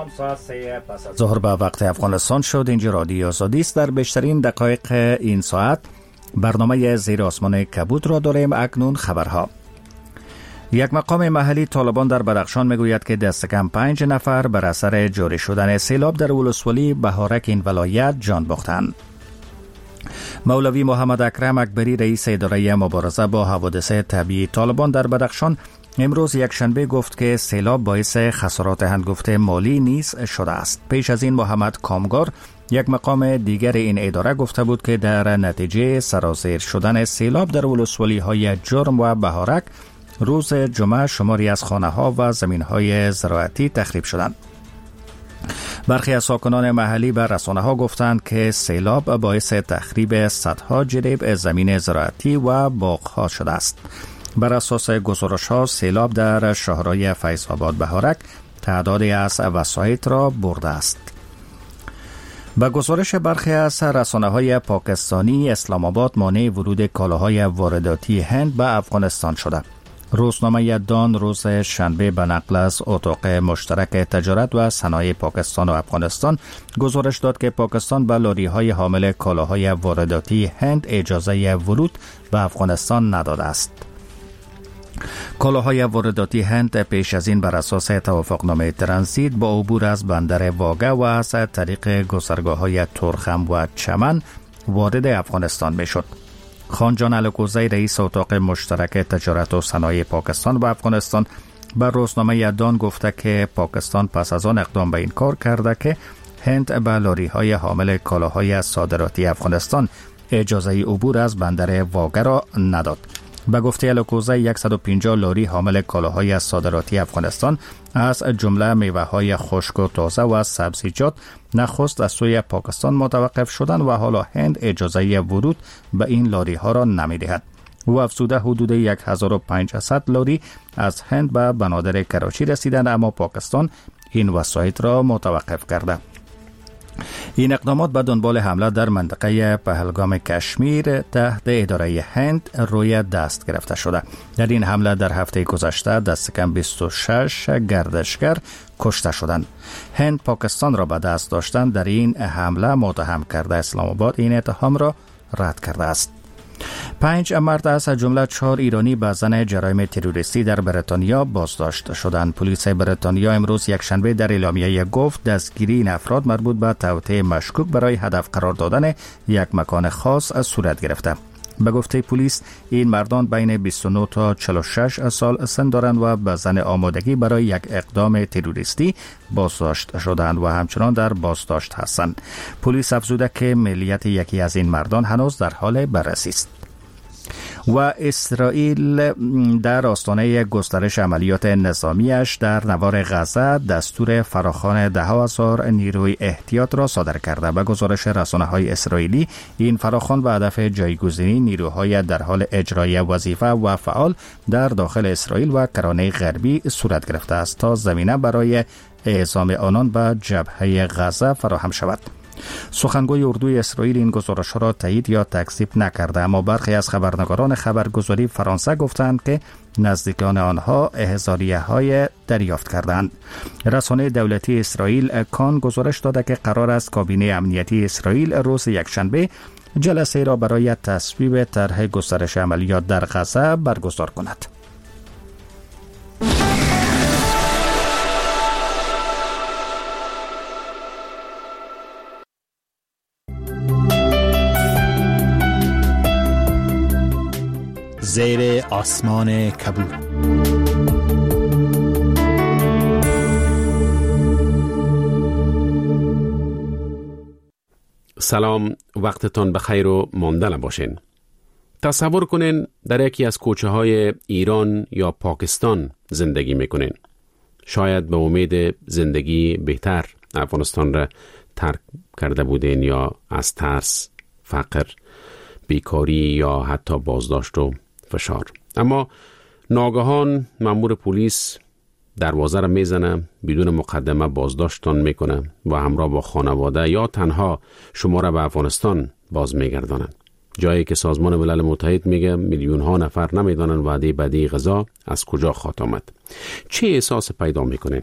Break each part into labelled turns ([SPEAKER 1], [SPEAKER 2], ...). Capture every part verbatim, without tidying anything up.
[SPEAKER 1] سلام، ساعت سه پس از ظهر به وقت افغانستان شد. اینجا رادیو آزادی است. در بیشترین دقایق این ساعت برنامه زیر آسمان کبود را داریم. اکنون خبرها. یک مقام محلی طالبان در بدخشان میگوید که دست کم پنج نفر بر اثر جاری شدن سیلاب در ولسوالی بهارک این ولایت جان باختند. مولوی محمد اکرم اکبری رئیس اداره مبارزه با حوادث طبیعی طالبان در بدخشان امروز یک شنبه گفت که سیلاب باعث خسارات هنگفته مالی نیز شده است. پیش از این محمد کامگار یک مقام دیگر این اداره گفته بود که در نتیجه سرازیر شدن سیلاب در ولسوالی های جرم و بهارک روز جمعه شماری از خانه ها و زمین های زراعتی تخریب شدند. برخی از ساکنان محلی به رسانه ها گفتند که سیلاب باعث تخریب صدها جریب زمین زراعتی و باغ ها شده است. بر اساس گزارش ها سیلاب در شهرهای فیض آباد بهارک تعدادی از وسایط را برده است. به گزارش برخی از رسانه های پاکستانی، اسلام آباد مانع ورود کالاهای وارداتی هند به افغانستان شده. روزنامه دان روز شنبه به نقل از اتاق مشترک تجارت و صنایع پاکستان و افغانستان گزارش داد که پاکستان به لاری‌های حامل کالاهای وارداتی هند اجازه ورود به افغانستان نداده است. کالاهای وارداتی هند پیش از این بر اساس توافقنامه ترانزیت با عبور از بندر واگه و از طریق گذرگاه‌های ترخم و چمن وارد افغانستان میشد. خانجان الکوزی رئیس اتاق مشترک تجارت و صنایع پاکستان و افغانستان بر روزنامه دان گفته که پاکستان پس از آن اقدام به این کار کرده که هند به لاری‌های حامل کالاهای صادراتی افغانستان اجازه عبور از بندر واگه را نداد. به گفته الکوزی صد و پنجاه لاری حامل کالاهای صادراتی افغانستان از جمله میوه‌های خشک و تازه و سبزیجات نخست از سوی پاکستان متوقف شدند و حالا هند اجازه ورود به این لاری ها را نمی‌دهد. او افزوده حدود هزار و پانصد لاری از هند به بنادر کراچی رسیدند، اما پاکستان این وسایط را متوقف کرده. این اقدامات به دنبال حمله در منطقه پهلگام کشمیر تحت اداره هند روی دست گرفته شده. در این حمله در هفته گذشته دست کم بیست و شش گردشگر کشته شدند. هند پاکستان را به دست داشتن در این حمله متهم کرده. اسلام آباد این اتهام را رد کرده است. پنج مرد از جمله چهار ایرانی به زن جرایم تروریستی در بریتانیا بازداشت شدند. پلیس بریتانیا امروز یک شنبه در اعلامیه گفت دستگیری این افراد مربوط به توطئه مشکوک برای هدف قرار دادن یک مکان خاص صورت گرفته. به گفته پلیس این مردان بین بیست و نه تا چهل و شش سال سن دارند و به زن آمادگی برای یک اقدام تروریستی بازداشت شدند و همچنان در بازداشت هستند. پلیس افزوده که ملیت یکی از این مردان هنوز در حال بررسی است. و اسرائیل در آستانه گسترش عملیات نظامیش در نوار غزه دستور فراخوان ده هزار نیروی احتیاط را صادر کرده. به گزارش رسانه‌های اسرائیلی این فراخوان به هدف جایگزینی نیروهای در حال اجرای وظیفه و فعال در داخل اسرائیل و کرانه غربی صورت گرفته است تا زمینه برای اعزام آنان به جبهه غزه فراهم شود. سخنگوی اردوی اسرائیل این گزارش را تایید یا تکذیب نکرده، اما برخی از خبرنگاران خبرگزاری فرانسه گفتند که نزدیکان آنها احضاریه های دریافت کردند. رسانه دولتی اسرائیل کان گزارش داده که قرار است کابینه امنیتی اسرائیل روز یکشنبه جلسه را برای تصویب طرح گسترش عملیات در غزه برگزار کند.
[SPEAKER 2] زیر آسمان کبود.
[SPEAKER 3] سلام، وقتتان بخیر و ماندل باشین. تصور کنین در یکی از کوچه های ایران یا پاکستان زندگی میکنین. شاید به امید زندگی بهتر افغانستان را ترک کرده بودین یا از ترس، فقر، بیکاری یا حتی بازداشت و فشار. اما ناگهان مأمور پلیس دروازه را میزنه، بدون مقدمه بازداشتتان میکنه و همراه با خانواده یا تنها شما را به افغانستان باز میگردانن، جایی که سازمان ملل متحد میگه میلیون ها نفر نمیدانن وعده بدی غذا از کجا خواهد آمد. چه احساس پیدا میکنین؟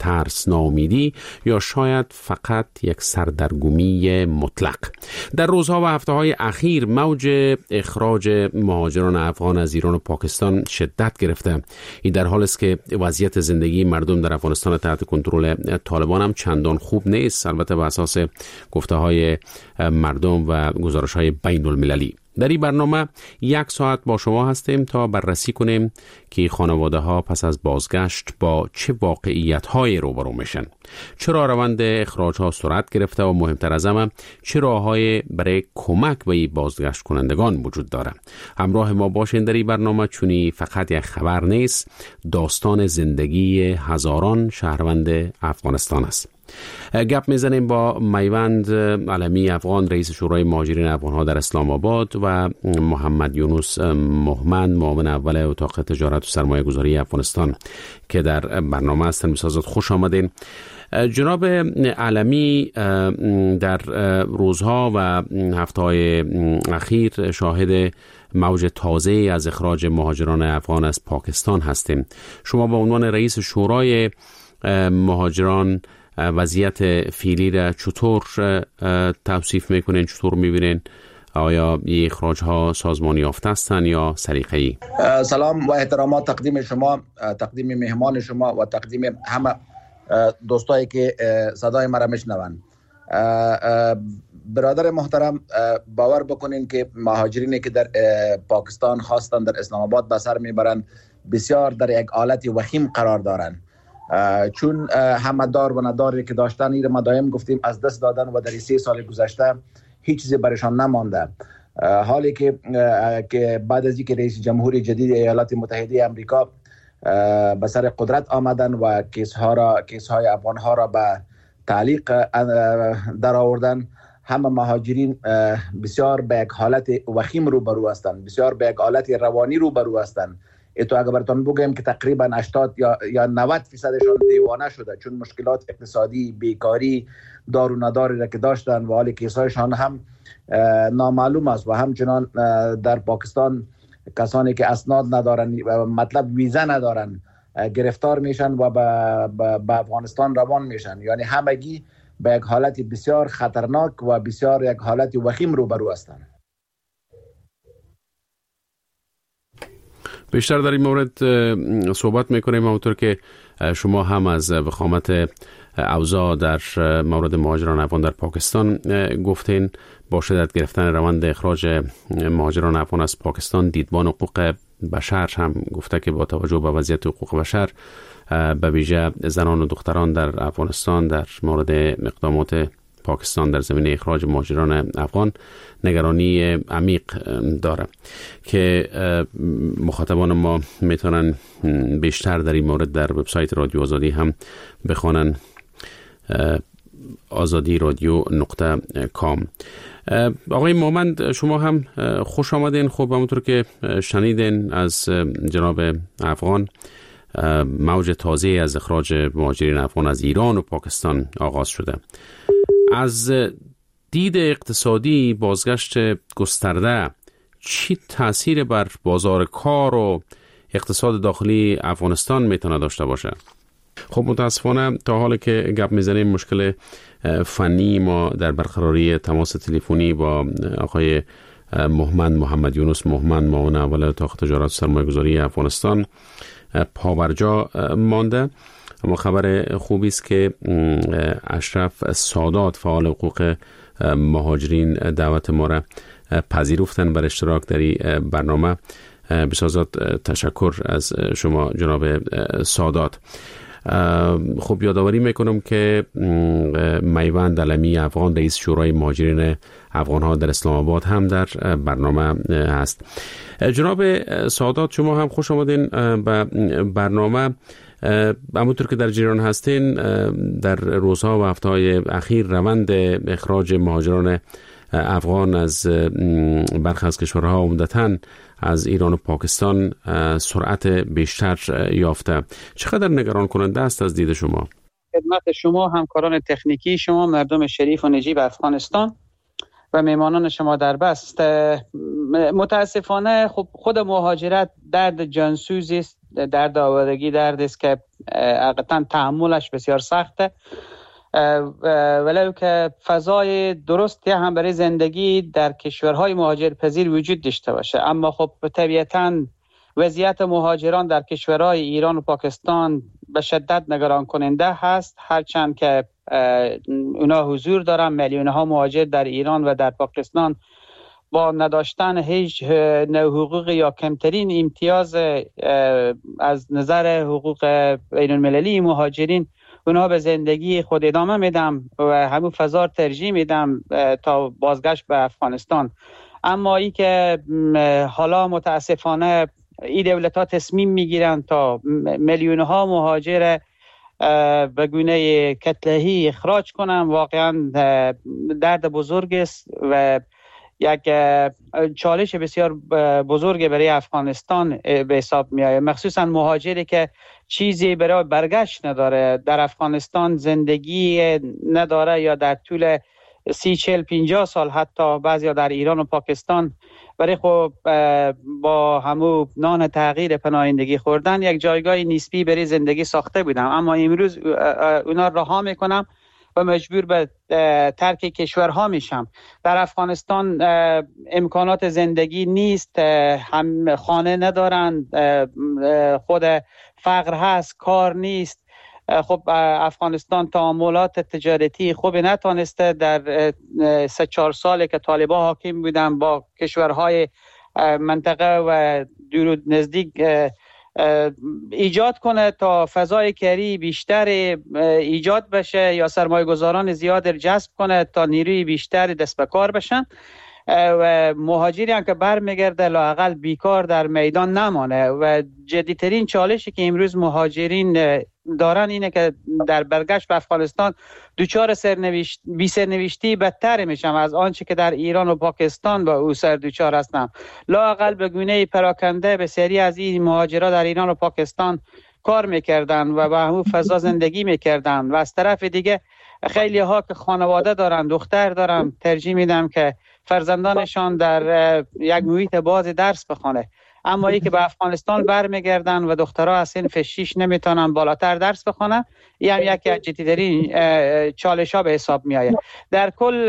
[SPEAKER 3] ترس، ناامیدی یا شاید فقط یک سردرگمی مطلق. در روزها و هفته‌های اخیر موج اخراج مهاجران افغان از ایران و پاکستان شدت گرفته. این در حالی است که وضعیت زندگی مردم در افغانستان تحت کنترل طالبان هم چندان خوب نیست، البته بر اساس گفته‌های مردم و گزارش‌های بین المللی. در این برنامه یک ساعت با شما هستیم تا بررسی کنیم که خانواده ها پس از بازگشت با چه واقعیت های روبرو میشن، چرا روند اخراج ها سرعت گرفته و مهمتر از همه چه راه‌های برای کمک به این بازگشت کنندگان وجود داره. همراه ما باشین در این برنامه، چونی فقط یک خبر نیست، داستان زندگی هزاران شهروند افغانستان است. گپ میزنیم با میوند علمی افغان، رئیس شورای مهاجرین افغان‌ها در اسلام آباد، و محمد یونس مهمن، معاون اول اتاق تجارت و سرمایه گذاری افغانستان که در برنامه هستند. بسازد خوش آمدین. جناب علمی، در روزها و هفته‌های اخیر شاهد موج تازه از اخراج مهاجران افغان از پاکستان هستیم. شما به عنوان رئیس شورای مهاجران وضعیت فعلی را چطور توصیف میکنین، چطور میبینین؟ آیا این اخراج ها سازمانی یافته هستند یا سلیقه‌ای؟
[SPEAKER 4] سلام و احترامات تقدیم شما، تقدیم مهمان شما و تقدیم همه دوستایی که صدای مرا میشنون. برادر محترم، باور بکنین که مهاجرینی که در پاکستان خواستن در اسلام آباد به سر میبرند بسیار در یک حالت وخیم قرار دارند، چون همه دار و نداری که داشتن این ما دائم گفتیم از دست دادن و در سه سال گذشته هیچ چیزی برشان نمانده. حالی که که بعد از اینکه رئیس جمهوری جدید ایالات متحده آمریکا به سر قدرت آمدن و کیس ها را کیس های افغان ها را به تعلیق در آوردن، همه مهاجرین بسیار به یک حالت وخیم روبرو هستند، بسیار به یک حالت روانی روبرو هستند. تو اگر براتون بگم که تقریبا هشتاد یا یا نود درصدشون دیوانه شده، چون مشکلات اقتصادی، بیکاری، دار و نداری را که داشتن و حال کیسایشان هم نامعلوم است. و همچنان در پاکستان کسانی که اسناد ندارن، مطلب ویزا ندارن، گرفتار میشن و به افغانستان روان میشن. یعنی همگی به یک حالت بسیار خطرناک و بسیار یک حالت وخیم روبرو هستند.
[SPEAKER 3] بیشتر در این مورد صحبت میکنیم، همونطور که شما هم از وخامت اوضاع در مورد مهاجران افغان در پاکستان گفتین. با شدت گرفتن روند اخراج مهاجران افغان از پاکستان، دیدبان حقوق بشر هم گفته که با توجه به وضعیت حقوق بشر به ویژه زنان و دختران در افغانستان در مورد اقدامات پاکستان در زمینه اخراج مهاجران افغان نگرانی عمیق داره که مخاطبان ما میتونن بیشتر در این مورد در وبسایت رادیو آزادی هم بخوانن، آزادی رادیو نقطه کام. آقای مومند، شما هم خوش آمدین. خب همونطور که شنیدین از جناب افغان، موج تازه از اخراج مهاجرین افغان از ایران و پاکستان آغاز شده. از دید اقتصادی بازگشت گسترده چی تأثیر بر بازار کار و اقتصاد داخلی افغانستان میتونه داشته باشه؟ خب متاسفانه تا حالی که گپ میزنیم مشکل فنی ما در برقراری تماس تلفنی با آقای مهمن، محمد یونس مهمن، معاون اول اتاق تجارت و سرمایه گذاری افغانستان پابرجا مانده. اما خبر خوبی است که اشرف سادات، فعال حقوق مهاجرین، دعوت ما را پذیرفتن بر اشتراک در این برنامه. بسازد تشکر از شما جناب سادات. خب یادآوری میکنم که میوند علمی افغان، رئیس شورای مهاجرین افغان ها در اسلام آباد هم در برنامه هست. جناب سادات، شما هم خوش آمدین به برنامه. همونطور که در جریان هستین، در روزها و هفته‌های اخیر روند اخراج مهاجران افغان از برخی از کشورها، عمدتاً از ایران و پاکستان، سرعت بیشتر یافته. چقدر نگران کننده است از دید شما؟
[SPEAKER 5] خدمت شما، همکاران تکنیکی شما، مردم شریف و نجیب افغانستان و میمانان شما در بست. متاسفانه خب خود مهاجرت درد جانسوزی است، درد آوارگی درد است که حقیقتا تحملش بسیار سخته، ولو که فضای درستی هم برای زندگی در کشورهای مهاجرپذیر وجود داشته باشه. اما خب طبیعتاً وضعیت مهاجران در کشورهای ایران و پاکستان به شدت نگران کننده هست، هرچند که اونا حضور دارن. میلیون ها مهاجر در ایران و در پاکستان با نداشتن هیچ نوع حقوق یا کمترین امتیاز از نظر حقوق بین المللی مهاجرین، اونها به زندگی خود ادامه میدم و همون فضا ترجیح میدم تا بازگشت به افغانستان. اما ای که حالا متاسفانه این دولت ها تصمیم میگیرن تا میلیون ها مهاجر به گونه کتلهی اخراج کنن، واقعا درد بزرگ است و یک چالش بسیار بزرگ برای افغانستان به حساب می آید، مخصوصا مهاجری که چیزی برای برگشت نداره، در افغانستان زندگی نداره یا در طول سی چل پینجاه سال حتی بعضی در ایران و پاکستان برای خب با همو نان تغییر پناهندگی خوردن یک جایگاه نسبی برای زندگی ساخته بودم، اما امروز اونا رها میکنم و مجبور به ترک کشورها میشم. در افغانستان امکانات زندگی نیست، هم خانه ندارن، خود فقر هست، کار نیست. خب افغانستان تعاملات تجارتی خوب نتونسته در سه چهار سالی که طالبان حاکم بودن با کشورهای منطقه و دور و نزدیک ایجاد کنه تا فضای کاری بیشتر ایجاد بشه یا سرمایه گذاران زیاد جذب کنه تا نیروی بیشتر دست به کار بشن و مهاجری هم که برمیگرده لااقل بیکار در میدان نمانه. و جدیترین چالشی که امروز مهاجرین دارن اینه که در برگشت به افغانستان دوچار سرنوشت بی سرنوشتی بدتر میشم از آنچه که در ایران و پاکستان با او سر دوچار هستم. لااقل به گونه پراکنده بسیاری از این مهاجرا در ایران و پاکستان کار میکردن و به همون فضا زندگی میکردن و از طرف دیگه خیلی ها که خانواده دارن، دختر دارن، ترجیح میدم که فرزندانشان در یک محیط باز درس بخونه. اما ای که به افغانستان برمیگردن و دخترها از سن شش نمیتونن بالاتر درس بخونن، این هم یکی از جدی‌ترین چالش ها به حساب می آید. در کل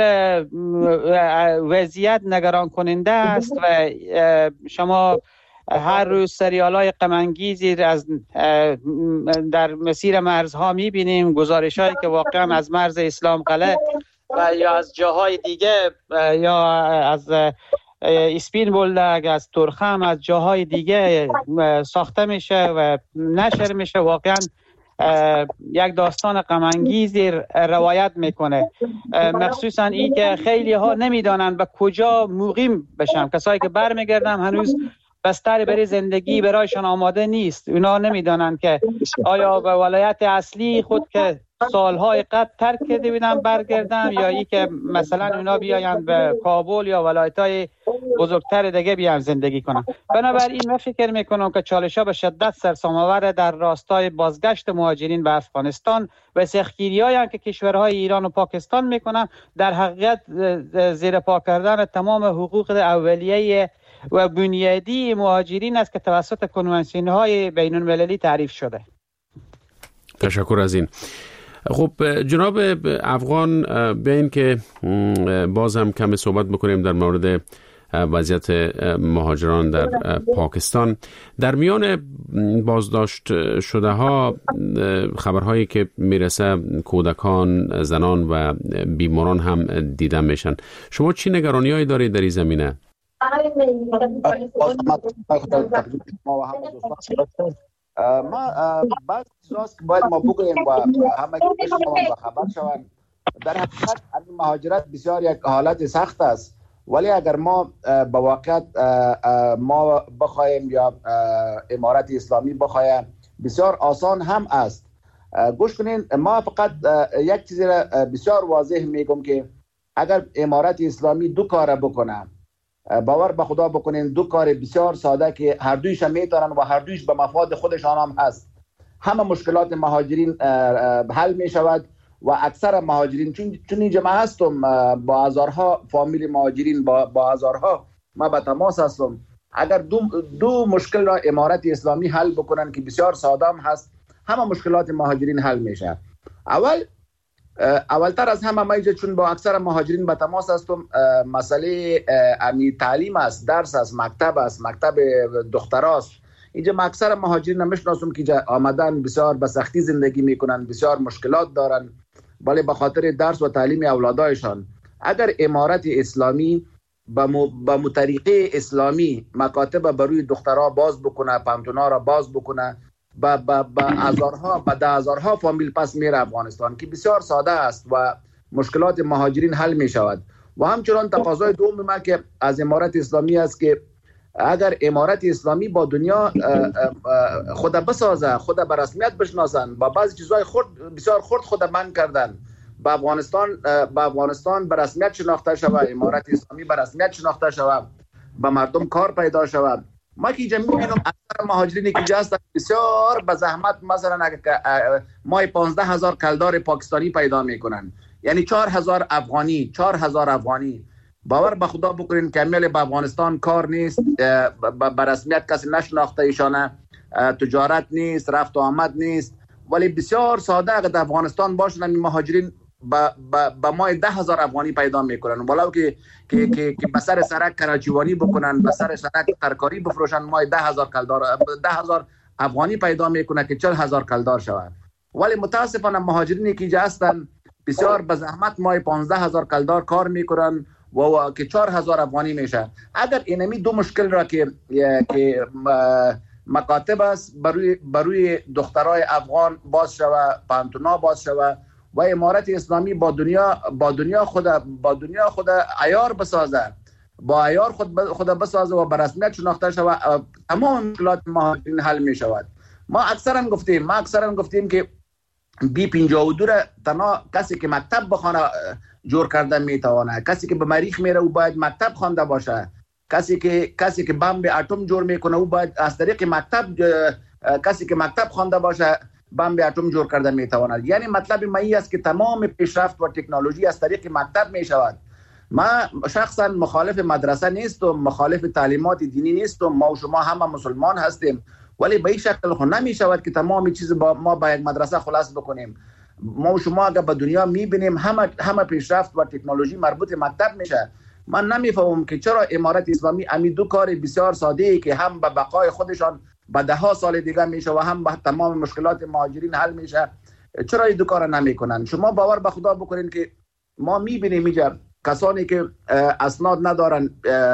[SPEAKER 5] وضعیت نگران کننده است و شما هر روز سریال های غم انگیزی از در مسیر مرزها می بینیم، گزارش هایی که واقعا از مرز اسلام قلعه و یا از جاهای دیگه یا از اسپین بولدک، از ترخم، از جاهای دیگه ساخته میشه و نشر میشه. واقعا یک داستان غم انگیزی روایت میکنه، مخصوصا این که خیلی ها نمیدانند به کجا مقیم بشن. کسایی که برمیگردن هنوز بستر برای زندگی برایشان آماده نیست. اونا نمیدانند که آیا به ولایت اصلی خود که سالهای قبل ترک کرده بودن برگردن یا ای که مثلا اونا بیاین به کابل یا ولایت‌های بزرگتر دیگه بیان زندگی کنن. بنابراین من فکر میکنم که چالش‌ها به شدت سرسام‌آور در راستای بازگشت مهاجرین به افغانستان و سختگیری‌هایی که کشورهای ایران و پاکستان میکنن در حقیقت زیر پا کردن تمام حقوق اولیه و بنیادی مهاجرین است که توسط کنوانسیون‌های بین‌المللی تعریف شده.
[SPEAKER 3] تشکر از این. خب جناب افغان، بیاین که باز هم کمی صحبت بکنیم در مورد وضعیت مهاجران در پاکستان. در میان بازداشت شده ها خبرهایی که میرسه کودکان، زنان و بیماران هم دیده میشن. شما چی نگرانی هایی دارید در این زمینه؟
[SPEAKER 4] ما بعض چیزاست که باید ما بگوییم و همه بشنوان و خبر شوند. در حقیقت این مهاجرت بسیار یک حالت سخت است، ولی اگر ما به واقعیت ما بخوایم یا امارت اسلامی بخوایم بسیار آسان هم است. گوش کنین، ما فقط یک چیزی را بسیار واضح میگم که اگر امارت اسلامی دو کار بکنه، باور به خدا بکنین دو کار بسیار ساده که هر دویش میتونن و هر دویش به مفاد خودشان هم هست، همه مشکلات مهاجرین حل می شود و اکثر مهاجرین، چون چون اینجا ما هستم با هزارها فامیل مهاجرین، با با هزارها ما به تماس هستم. اگر دو, دو مشکل را امارت اسلامی حل بکنن که بسیار ساده هم هست، همه مشکلات مهاجرین حل میشه. اول اولتر از همه ما چون با اکثر مهاجرین به تماس هستم، مسئله امی تعلیم است، درس است، مکتب است، مکتب دختراست. اینجا ما اکثر مهاجرین نمیشناسم که اینجا آمدن بسیار به سختی زندگی میکنن، بسیار مشکلات دارن، ولی به خاطر درس و تعلیم اولادایشان اگر امارت اسلامی با مطریقه اسلامی مکاتب بروی دخترها باز بکنه، پانتونا را باز بکنه، با با با هزارها با ده هزارها فامیل پس میره افغانستان که بسیار ساده است و مشکلات مهاجرین حل می شود. و همچنان تقاضای دوم ما که از امارت اسلامی است که اگر امارت اسلامی با دنیا خود بسازه، خود به رسمیت بشناسن، با بعضی چیزهای خرد بسیار خرد خود من کردن، با افغانستان با افغانستان به رسمیت شناخته شود، امارت اسلامی به رسمیت شناخته شود، به مردم کار پیدا شود. ما که جمعی می‌بینم اکثر مهاجرینی که جا هستند بسیار به زحمت مثلا ماه پانزده هزار کلدار پاکستانی پیدا میکنن، یعنی چهار هزار افغانی چهار هزار افغانی. باور به خدا بکنین که امیل به افغانستان کار نیست، به رسمیت کسی نشناخته ایشانه، تجارت نیست، رفت و آمد نیست، ولی بسیار ساده اگر در افغانستان باشن این مهاجرین با با با ماه ده هزار افغانی پیدا میکنن، ولو که که که که به سر سرک کراچیوانی بکنن، به سر سرک ترکاری بفروشن، ماه ده هزار کلدار ده هزار افغانی پیدا میکنه که چهل هزار کلدار شود. ولی متاسفانه مهاجرینی که اینجا هستن بسیار به زحمت ماه پانزده هزار کلدار کار میکنن و, و که چهار هزار افغانی میشه. اگر اینمی دو مشکل را که که مکاتب است بروی بروی دخترای افغان باز شوه، پانتونا باز شوه و امارت اسلامی با دنیا با دنیا خود با دنیا خود عیار بسازه، با عیار خود خود بسازه و به رسمیت شناخته شود، تمام مشکلات مهاجرین حل می شود. ما اکثرا گفتیم ما اکثرا گفتیم که بی پنجاه و دو تنها کسی که مکتب بخونه جور کرده میتونه، کسی که به مریخ میره او باید مکتب خوانده باشه، کسی که کسی که بمب اتم جور میکنه او باید از طریق مکتب، کسی که مکتب خوانده باشه بمب اتم جور کرده میتواند. یعنی مطلب ما این است که تمام پیشرفت و تکنولوژی از طریق مکتب میشود. ما شخصا مخالف مدرسه نیستم، مخالف تعلیمات دینی نیستم، ما و شما همه مسلمان هستیم، ولی به این شکل خود نمیشود که تمام چیز با ما با یک مدرسه خلاص بکنیم. ما و شما اگر به دنیا میبینیم همه همه پیشرفت و تکنولوژی مربوط مکتب میشه. من نمیفهمم که چرا امارت اسلامی امی دو کار بسیار ساده ای که هم به بقای خودشان به ده ها سال دیگه میشه و هم به تمام مشکلات مهاجرین حل میشه، چرا این دو کار نمیکنن؟ شما باور به خدا بکنین که ما میبینیم اینجا کسانی که اسناد ندارن،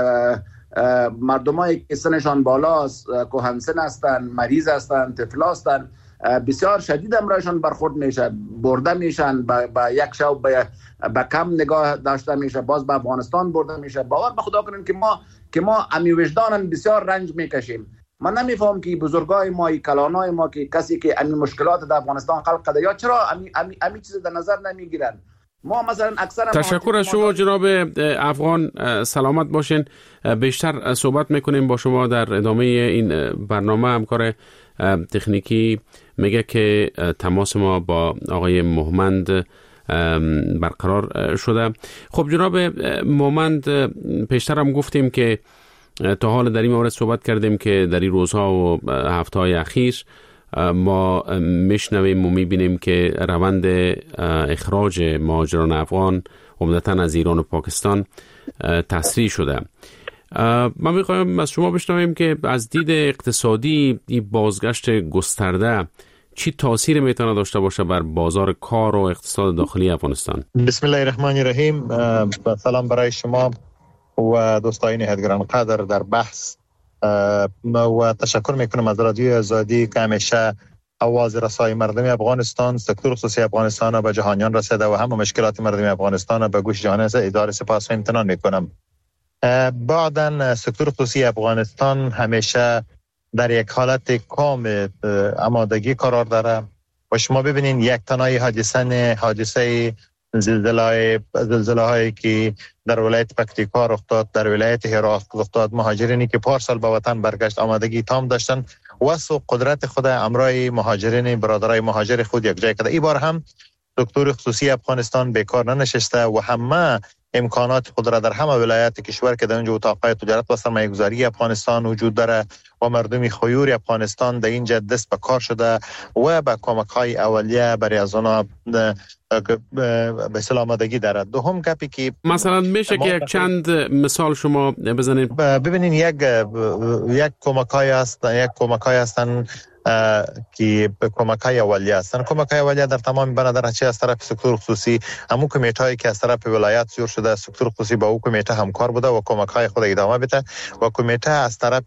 [SPEAKER 4] مردمایی که سنشان بالاست، کهنسن هستن، مریض هستن، طفل هستن، بسیار شدید امرایشان برخورد میشه، برده میشن، با یک شب به کم نگاه داشته میشه، باز به افغانستان برده میشه. باور به خدا کنین که ما که ما امی وجدانن بسیار رنج میکشیم. من نمیفهم که بزرگای ما، کلانای ما که کسی که امی مشکلات در افغانستان خلق کرده یا چرا امی امی, امی چیز در نظر نمیگیرن. ما مثلا اکثر
[SPEAKER 3] تشکر از شما جناب افغان، سلامت باشین. بیشتر صحبت میکنیم با شما در ادامه این برنامه. همکار تکنیکی میگه که تماس ما با آقای مومند برقرار شده. خب جناب مومند، پیشتر هم گفتیم که تا حال در این مورد صحبت کردیم که در این روزها و هفته‌های اخیر ما میشنویم و میبینیم که روند اخراج مهاجران افغان عمدتاً از ایران و پاکستان تسریع شده. ما میخوایم از شما بشنویم که از دید اقتصادی این بازگشت گسترده چی تاثیر میتونه داشته باشه بر بازار کار و اقتصاد داخلی افغانستان؟
[SPEAKER 6] بسم الله الرحمن الرحیم. سلام برای شما و دوستان هدگران قدر در بحث و تشکر میکنم از رادیو آزادی که همیشه آواز رسای مردم افغانستان، سکتور خصوصی افغانستان به جهانیان رسیده و همه مشکلات مردم افغانستان به گوش جهان اداره سپاس و امتنان میکنم. بعداً سکتور خصوصی افغانستان همیشه در یک حالت کام آمادگی قرار داره و شما ببینین یک تنهای حادثه حادثه زلزله زلزله هایی که در ولایت پکتیکا رخ داد، در ولایت هرات رخ داد، مهاجرینی که پارسال به وطن برگشت آمادگی تام داشتن و سو قدرت خود امرای مهاجرین برادرای مهاجر خود یک جای کرده. این بار هم سکتور خصوصی افغانستان بیکار ننشسته و همه امکانات خود را در همه ولایات کشور که در اونجا اتاقهای تجارت و سرمایه‌گذاری افغانستان وجود داره و مردم خیور افغانستان در اینجا دست به کار شده و به کمک‌های اولیه برای از آنها به سلامتگی دارد. دوم گپی که
[SPEAKER 3] مثلا میشه که یک چند مثال شما بزنید.
[SPEAKER 6] ببینین یک یک کمک‌های هست یک کمک‌های هستن که کمک‌های اولیه هستن. کمک‌های اولیه در تمام بنادرچه از طرف سکتور خصوصی، همون کمیته‌ای که از طرف ولایت جور شده، سکتور خصوصی با او کمیته همکار بوده و کمک‌های خود ادامه بده و کمیته از طرف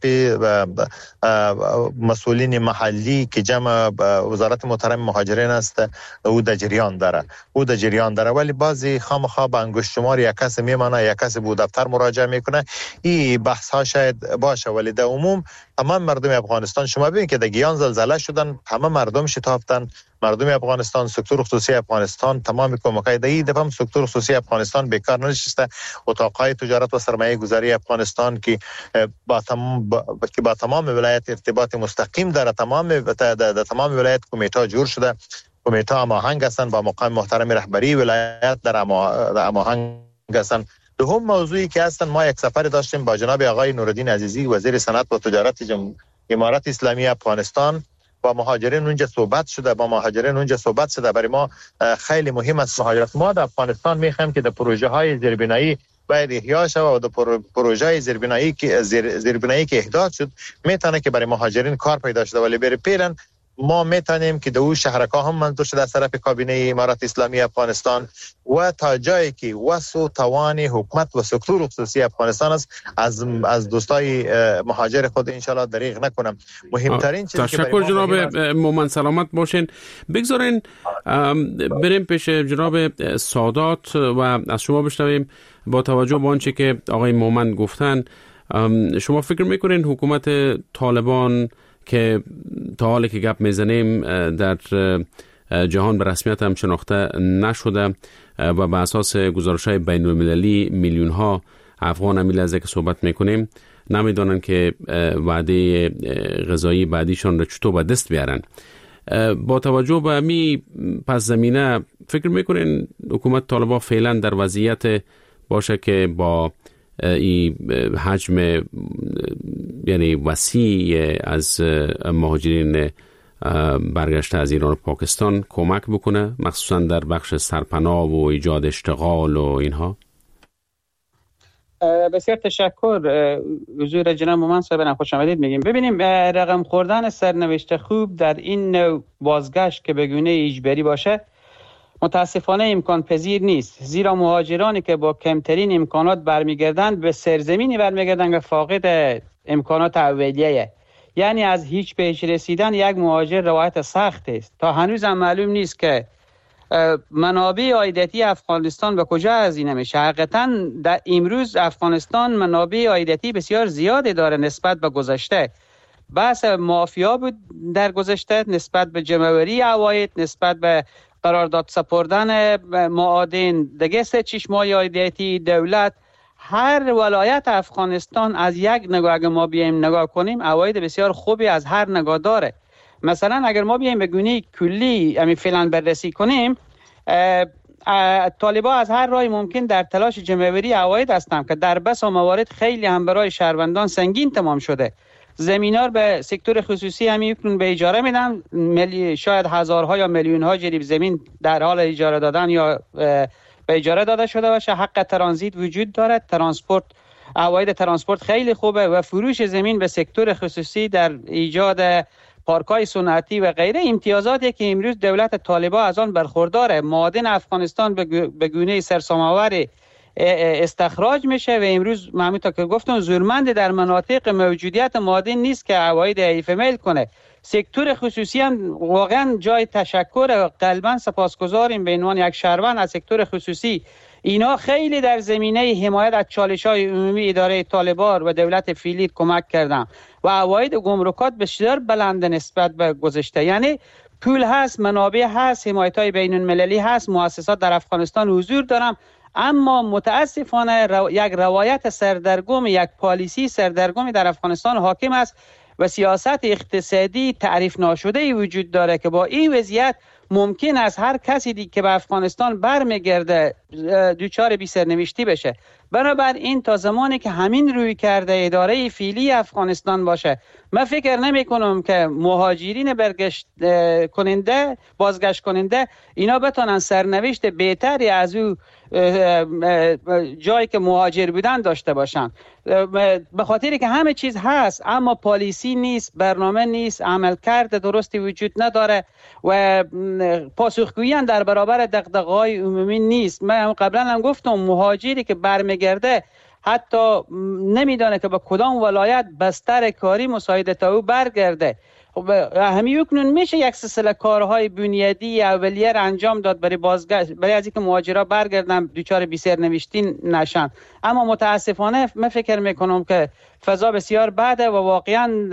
[SPEAKER 6] مسئولین محلی که جمع وزارت محترم مهاجرین است او در جریان داره او در جریان داره ولی بعضی خامخا به انگشت شمار یک کس میمانه، یک کس به دفتر مراجعه میکنه. این بحث ها شاید باشه ولی در عموم تمام مردم افغانستان، شما ببینید که در گیان زلزله شدن، همه مردم شتافتن، مردم افغانستان، سکتور خصوصی افغانستان، تمام کمک‌های دهی دفعه سکتور خصوصی افغانستان بیکار نشسته. اتاقهای تجارت و سرمایه گذاری افغانستان که با تمام با, که با تمام ولایت ارتباط مستقیم داره، تمام در تمام ولایت کمیته جور شده، کمیته هماهنگ هستند با مقام محترم رهبری ولایت در هماهنگ هستند. دوم موضوعی که هستن، ما یک سفر داشتیم با جناب آقای نورالدین عزیزی وزیر صنعت و تجارت امارات اسلامی افغانستان، با مهاجرین اونجا صحبت شده با مهاجرین اونجا صحبت شده برای ما خیلی مهم است مهاجرت. ما در افغانستان میخوایم که در پروژه های زیربنایی باید احیا شود و در پروژه زیربنایی که زیربنایی که احداث شد میتونه که برای مهاجرین کار پیدا شده ولی بر پیرن ما میتونیم که دو شهرک‌ها هم منظور شده از طرف کابینه امارات اسلامی افغانستان و تا جایی که وسع و توان حکومت و سکتور خصوصی افغانستان است از از دوستای مهاجر خود ان شاء الله دریغ نکنم. مهمترین چیزی که
[SPEAKER 3] تشکر جناب مومن، سلامت باشین. بگذارین بریم پیش جناب سادات و از شما بشنویم با توجه به آنچه که آقای مومن گفتن. شما فکر میکنین حکومت طالبان که تا حالی که گپ میزنیم در جهان به رسمیت هم شناخته نشده و به اساس گزارش‌های بین‌المللی میلیون ها افغان امیل از که صحبت میکنیم نمیدونن که وعده غذایی بعدیشان را چطور به دست بیارن، با توجه به می پس زمینه فکر میکنین حکومت طالبان فعلا در وضعیت باشه که با این حجم یعنی وسیع از مهاجرین برگشته از ایران و پاکستان کمک بکنه، مخصوصا در بخش سرپناه و ایجاد اشتغال و اینها؟
[SPEAKER 5] بسیار تشکر حضور جناب مومن صاحب، خوش آمدید میگیم. ببینیم رقم خوردن سرنوشت خوب در این نوع بازگشت که به گونه اجباری باشه متاسفانه امکان پذیر نیست، زیرا مهاجرانی که با کمترین امکانات برمیگردند به سرزمینی برمیگردند که فاقد امکانات اولیه، یعنی از هیچ پیش رسیدن یک مهاجر روایت سخت است. تا هنوز هم معلوم نیست که منابع عایداتی افغانستان به کجا هزینه میشه. حقیقتا در امروز افغانستان منابع عایداتی بسیار زیادی داره نسبت به گذشته. بحث مافیا بود در گذشته، نسبت به جمع‌آوری عواید، نسبت به قرارداد سپردن معادن، دیگه سه چشمای عایداتی دولت. هر ولایت افغانستان از یک نگاه اگر ما بیایم نگاه کنیم عواید بسیار خوبی از هر نگاه داره. مثلا اگر ما بیایم به گونه کلی همین فعلا بررسی کنیم، طالبان از هر راه ممکن در تلاش جمع‌آوری عواید هستند که در بس و موارد خیلی هم برای شهروندان سنگین تمام شده. زمینار به سکتور خصوصی هم میکنن به اجاره میدن، ملی شاید هزارها یا میلیون ها جریب زمین در حال اجاره دادن یا به اجاره داده شده باشه. حق ترانزیت وجود داره، ترانسپورت عواید ترانسپورت خیلی خوبه و فروش زمین به سکتور خصوصی در ایجاد پارک‌های صنعتی و غیره امتیازاتی که امروز دولت طالبان از آن برخورداره. معادن افغانستان به گونه سرسام‌آور استخراج میشه و امروز همونطور که گفتم زورمند در مناطق موجودیت معادن نیست که عواید ضعیف میل کنه. سکتور خصوصی هم واقعا جای تشکر و قلبا سپاسگزاریم به عنوان یک شهروند از سکتور خصوصی. اینا خیلی در زمینه حمایت از چالش‌های عمومی اداره طالبان و دولت فعلی کمک کردن و عواید گمرکات بسیار بلند نسبت به گذشته. یعنی پول هست، منابع هست، حمایت‌های بین‌المللی هست، مؤسسات در افغانستان حضور دارن، اما متاسفانه رو... یک روایت سردرگم، یک پالیسی سردرگمی در افغانستان حاکم است و سیاست اقتصادی تعریف ناشده وجود داره که با این وضعیت ممکن است هر کسی دیگه که به افغانستان برمیگرده دوچار بی سرنوشتی بشه. بنابراین تا زمانی که همین روی کرده اداره فعلی افغانستان باشه، من فکر نمی کنم که مهاجرین برگشت کننده بازگشت کننده اینا بتونن سرنوشت بهتری از او جایی که مهاجر بودن داشته باشن، به خاطری که همه چیز هست اما پالیسی نیست، برنامه نیست، عملکرد درستی وجود نداره و پاسخگویی در برابر دغدغه‌های عمومی نیست. من قبلا هم گفتم مهاجری که برمیگرده حتی نمیدانه که به کدام ولایت بستر کاری مساعده تا او برگرده. همین اکنون میشه یک سلسله کارهای بنیادی اولیه را انجام داد برای بازگشت، برای از اینکه مهاجرا برگردن دوچار بی سرنوشتی نشن، اما متاسفانه من فکر میکنم که فضا بسیار بده و واقعا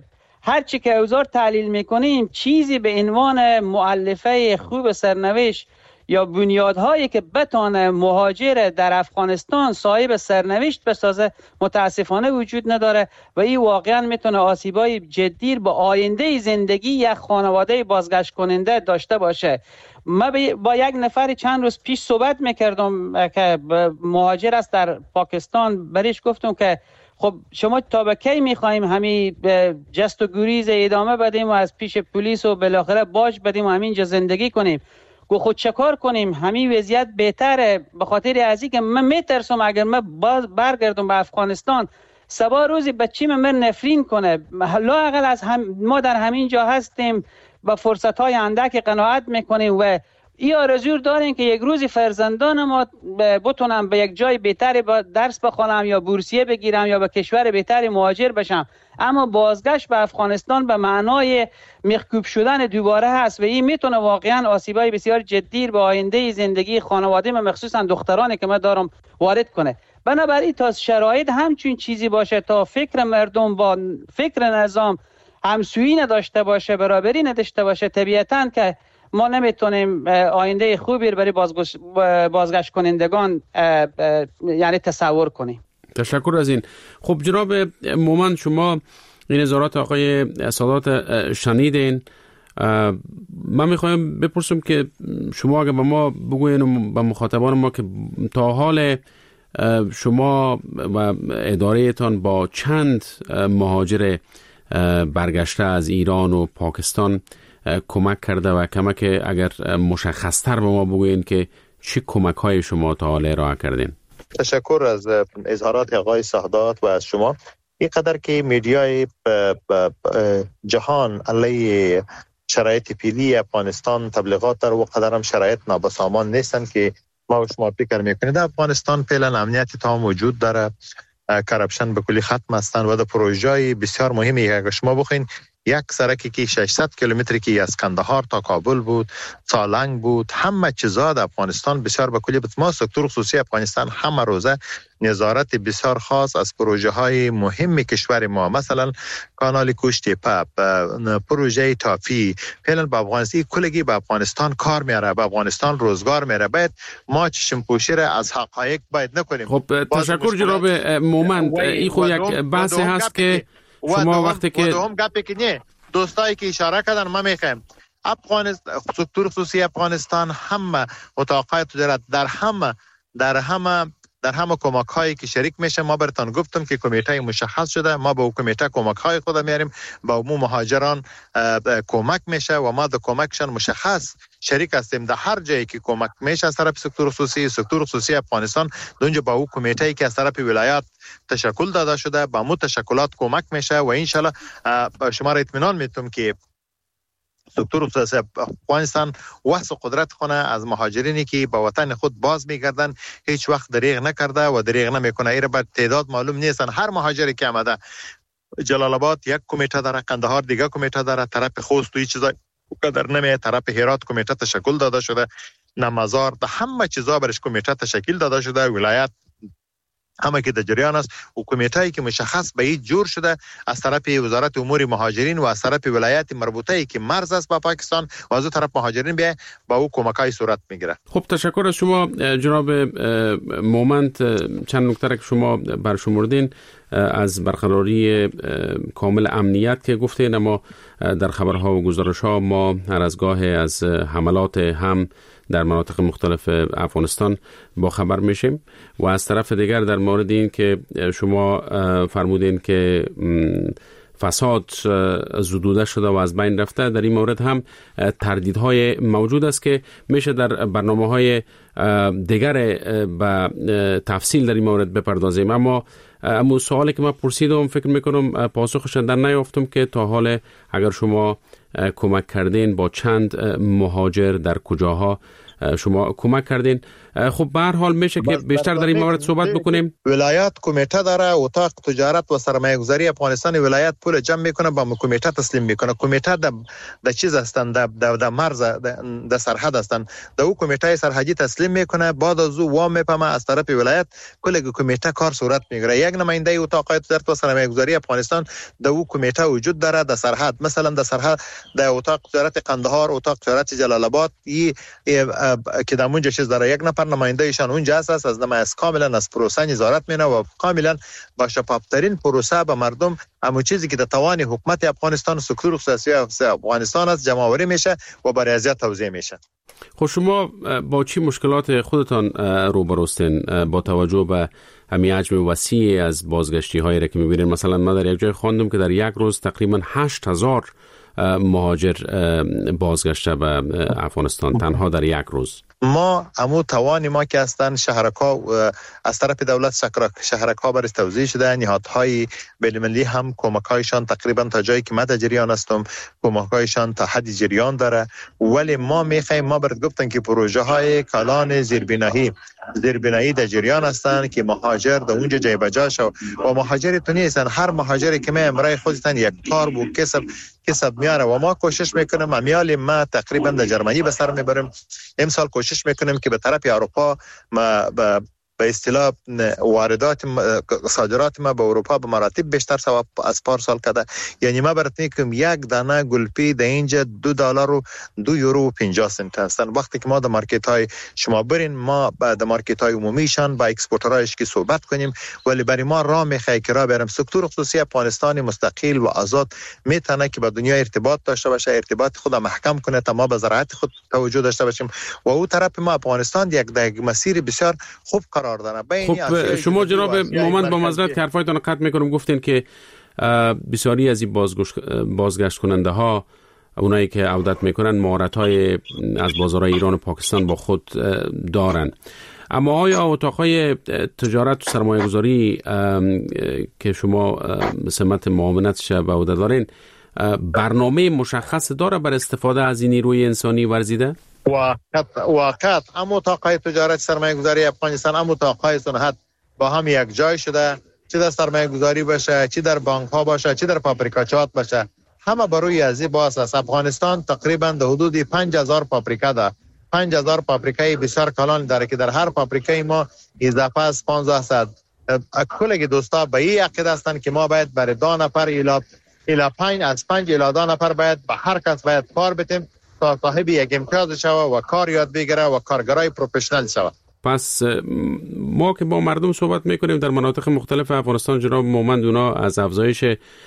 [SPEAKER 5] هر چی که اوزار تحلیل میکنیم چیزی به عنوان مؤلفه خوب سرنوشت یا بنیادهایی که بتونه مهاجر در افغانستان صاحب سرنوشت بسازه متاسفانه وجود نداره و این واقعا میتونه آسیبای جدی با آینده زندگی یک خانواده بازگشت کننده داشته باشه. من با یک نفر چند روز پیش صحبت میکردم که مهاجر است در پاکستان، بهش گفتم که خب شما تا به کی میخوایم همین جست و گریز ادامه بدیم و از پیش پلیس و بالاخره باج بدیم و همینجا زندگی کنیم؟ گو خود چکار کنیم؟ همین وضعیت بهتره، به خاطر از اینکه من میترسم اگر من برگردم به افغانستان سبا روزی بچیم من نفرین کنه. لااقل از هم ما در همین جا هستیم با فرصت های اندک قناعت میکنیم و این آرزو داریم که یک روزی فرزندان ما بتونم به یک جای بهتری درس بخوانم یا بورسیه بگیرم یا به کشور بهتری مهاجر بشم، اما بازگشت به افغانستان به معنای مخکوب شدن دوباره هست و این میتونه واقعا آسیبای بسیار جدی به آینده زندگی خانواده من مخصوصا دخترانی که من دارم وارد کنه. بنابراین تا شرایط همچین چیزی باشه، تا فکر مردم با فکر نظام همسویی نداشته باشه، برابری نداشته باشه، طبیعتاً که ما نمیتونیم آینده خوبی برای بازگشت, بازگشت کنندگان یعنی تصور کنیم.
[SPEAKER 3] تشکر از این. خب جناب مومند، شما این نظرات آقای سادات شنیدین. من میخوایم بپرسم که شما اگر به ما بگوین به مخاطبان ما که تا حال شما و اداره تان با چند مهاجر برگشته از ایران و پاکستان کمک کرده و کمک اگر مشخصتر به ما بگوین که چه کمک های شما تا حالا ارائه کردین؟
[SPEAKER 6] تشکر از اظهارات آقای سادات و از شما. این قدر که میدیای جهان علیه شرایط فعلی افغانستان تبلیغات در و قدر هم شرایط نابسامان نیستن که ما و شما فکر میکنید. افغانستان فعلا امنیت تام وجود داره، کرپشن به کلی ختم هستن و در پروژه‌ای بسیار مهمی اگر شما بخواین یک سرکی که ششصد کیلومتری که از کندهار تا کابل بود، سالنگ بود، همه چیزا در افغانستان بسیار به کلی بود. ما سکتور خصوصی افغانستان همه روزه نظارت بسیار خاص از پروژه های مهم کشور ما، مثلا کانال کوشتی پاپ، پروژه تافی، فعلا به افغانستان کلگی به افغانستان کار میاره، به افغانستان روزگار میاره. باید ما چشم پوشی را از حقایق باید نکنیم.
[SPEAKER 3] خب تشکر جناب مومند. این خو یک بحث هست که شما وقتی که
[SPEAKER 6] دوم گپی که نه دوستایی که اشاره کردن ما میخوایم افغانستان سکتور خصوصی افغانستان همه اتاقات دارد، در همه در همه در همه کمک هایی که شریک میشه. ما براتون گفتم که کمیته مشخص شده، ما به با کمیته کمک های خود میاریم، با عموم مهاجران کمک میشه و ما در کمکشان مشخص شریک هستیم. در هر جایی که کمک میشه از طرف سکتور خصوصی سکتور خصوصی افغانستان دونجا با او کمیته که از طرف ولایات تشکل داده شده با مو تشکلات کمک میشه و ان شاء الله شما را اطمینان میتونم که سکتور خصوصی افغانستان واسه قدرت خونه از مهاجرینی که به وطن خود باز میگردن هیچ وقت دریغ نکرده و دریغ نمیکنه. ایره بر تعداد معلوم نیستن. هر مهاجری که آمده جلال آباد یک کمیته داره، قندهار دیگه کمیته داره، طرف خوست و هیچ چیزا قدر نمیه، طرف هرات کمیته تشکل داده شده، نمازار ده همه چیزا برش کمیته تشکیل داده شده، ولایت همه که در جریان است و کمیته‌ای که مشخص به این جور شده از طرف وزارت امور مهاجرین و از طرف ولایت مربوطه‌ای که مرز است با پاکستان و از طرف مهاجرین بیا با او کمک‌های صورت میگیره.
[SPEAKER 3] خب تشکر از شما جناب مومند. چند نکته که شما برشمردین از برقراری کامل امنیت که گفتین، اما در خبرها و گزارش‌ها ما هر از گاهی از حملات هم در مناطق مختلف افغانستان با خبر میشیم و از طرف دیگر در مورد این که شما فرمودین که فساد زدوده شده و از بین رفته، در این مورد هم تردیدهای موجود است که میشه در برنامه‌های دیگر به تفصیل در این مورد بپردازیم. اما اما سوالی که من پرسیدم فکر میکنم پاسخش در نیافتم که تا حال اگر شما کمک کردین با چند مهاجر در کجاها شما کمک کردین. خب به هر حال میشه که بیشتر در این مورد صحبت بکنیم.
[SPEAKER 6] ولایت کمیته داره، اتاق تجارت و سرمایه گذاری افغانستان ولایت پول جمع میکنه با کمیته تسلیم میکنه. کمیته د د چیز هستن د د مرز د سرحد هستن، د او کمیته سرحدی تسلیم میکنه، بعد از او وام میپمه از طرف ولایت کل کمیته کار صورت میگیره. یک نماینده اتاق تجارت و سرمایه گذاری افغانستان د او کمیته وجود داره د سرحد، مثلا د سرحد د اتاق تجارت قندهار، اتاق تجارت جلال آباد ای که در اونجا چیز داره، یک نفر نماینده ایشان اونجا هست، از نمایش کاملا از پروسه نظارت مینه و کاملا با شفاف‌ترین پروسه به مردم همون چیزی که در توان حکومت افغانستان سکتور اختصاصی افغانستان است جمع آوری میشه و برای ازیاد توزیع میشه.
[SPEAKER 3] خب شما با چی مشکلات خودتان روبروستین با توجه به همین حجم وسیع از بازگشتی هایی را که میبینید؟ مثلا من در یک جای خواندم که در یک روز تقریبا هشت هزار مهاجر بازگشته به افغانستان تنها در یک روز.
[SPEAKER 6] ما امو توانی ما که هستن شهرک‌ها از طرف دولت شهرک‌ها برای توزیع شده، نهادهای بین‌المللی هم کمک‌هایشان تقریبا تا جایی که من در جریان هستم کمک‌هایشان تا حدی جریان داره، ولی ما می‌خوایم، ما برات گفتن که پروژه‌های کالان زیربنایی زیربنایی در جریان هستن که مهاجر در اونجا جای بجا شو و مهاجری تو نیستن. هر مهاجری که می امرای خودتن یک کار و کسب کسب میاره و ما کوشش میکنیم امیال ما تقریبا در جرمنی به سر میبریم. امسال کوشش میکنیم که به طرف اروپا ما به به اصطلاح واردات صادرات ما به اروپا به مراتب بیشتر شو از پارسال کده. یعنی ما برات میگم یک دانه گلپی در اینجا دو دلار و دو یورو و پنجاه سنت هستن. وقتی که ما در مارکت های شما برین، ما بعد مارکت های عمومیشان با اکسپورترایش که صحبت کنیم، ولی برای ما راه میخوای که راه بریم سکتور خصوصی افغانستان مستقل و آزاد میتونه که با دنیا ارتباط داشته باشه، ارتباط خود محکم کنه تا ما به زراعت خود توجه داشته باشیم و او طرف ما افغانستان یک در مسیر بسیار خوب.
[SPEAKER 3] خب شما جناب مومند با معذرت که حرفایتان قطع میکنم، گفتین که بسیاری از این بازگشت کننده ها اونایی که عودت میکنن مهارت های از بازارهای ایران و پاکستان با خود دارن، اما آیا اتاقهای تجارت و سرمایه گذاری که شما سمت معاونتش به عهده دارین برنامه مشخص داره بر استفاده از این نیروی انسانی ورزیده؟
[SPEAKER 6] واقعیت واقعیت اما اتاقهای تجارت سرمایه گذاری افغانستان اما اتاقهای صنعت با هم یک جای شده، چه در سرمایه گذاری باشه، چه در بانک ها باشه، چه در پاپریکاچات باشه، همه بروی ازی باز است. افغانستان تقریبا در حدود پنج هزار پاپریکا داره، پنج هزار پاپریکای بسیار کلان داره که در هر پاپریکای ما اضافه از پانزده صد کلگی دوستا به این عقیده هستند که ما باید برای دو نفر الی الی پنج از پنج الی دو نفر باید به هر کس باید کار بدیم تا صاحب یک امتیاز شوه و کار یاد بگیره و کارگرای پروفشنال شوه.
[SPEAKER 3] پس ما که با مردم صحبت میکنیم در مناطق مختلف افغانستان، جناب مومند، اونا از افزایش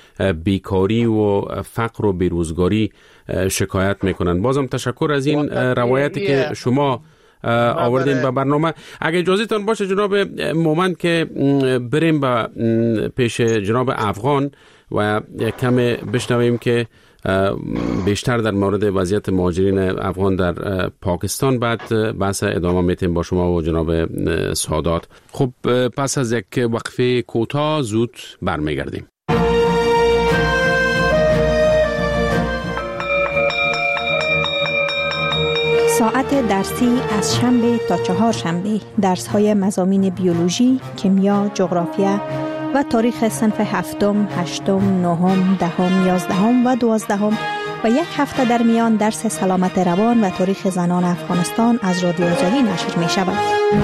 [SPEAKER 3] بیکاری و فقر و بیروزگاری شکایت میکنن. بازم تشکر از این روایتی که شما آوردین به برنامه. اگه اجازه تان باشه جناب مومند که بریم به پیش جناب افغان و کم بشنویم که بیشتر در مورد وضعیت مهاجرین افغان در پاکستان، بعد بحث ادامه میتیم با شما و جناب سادات. خب پس از یک وقفه کوتاه زود برمیگردیم.
[SPEAKER 7] ساعت درسی از شنبه تا چهار شنبه درس‌های مضامین بیولوژی، کیمیا، جغرافیا و تاریخ صنف هفتم، هشتم، نهم، دهم، یازدهم و دوازدهم و یک هفته در میان درس سلامت روان و تاریخ زنان افغانستان از رادیو آزادی نشر می شود.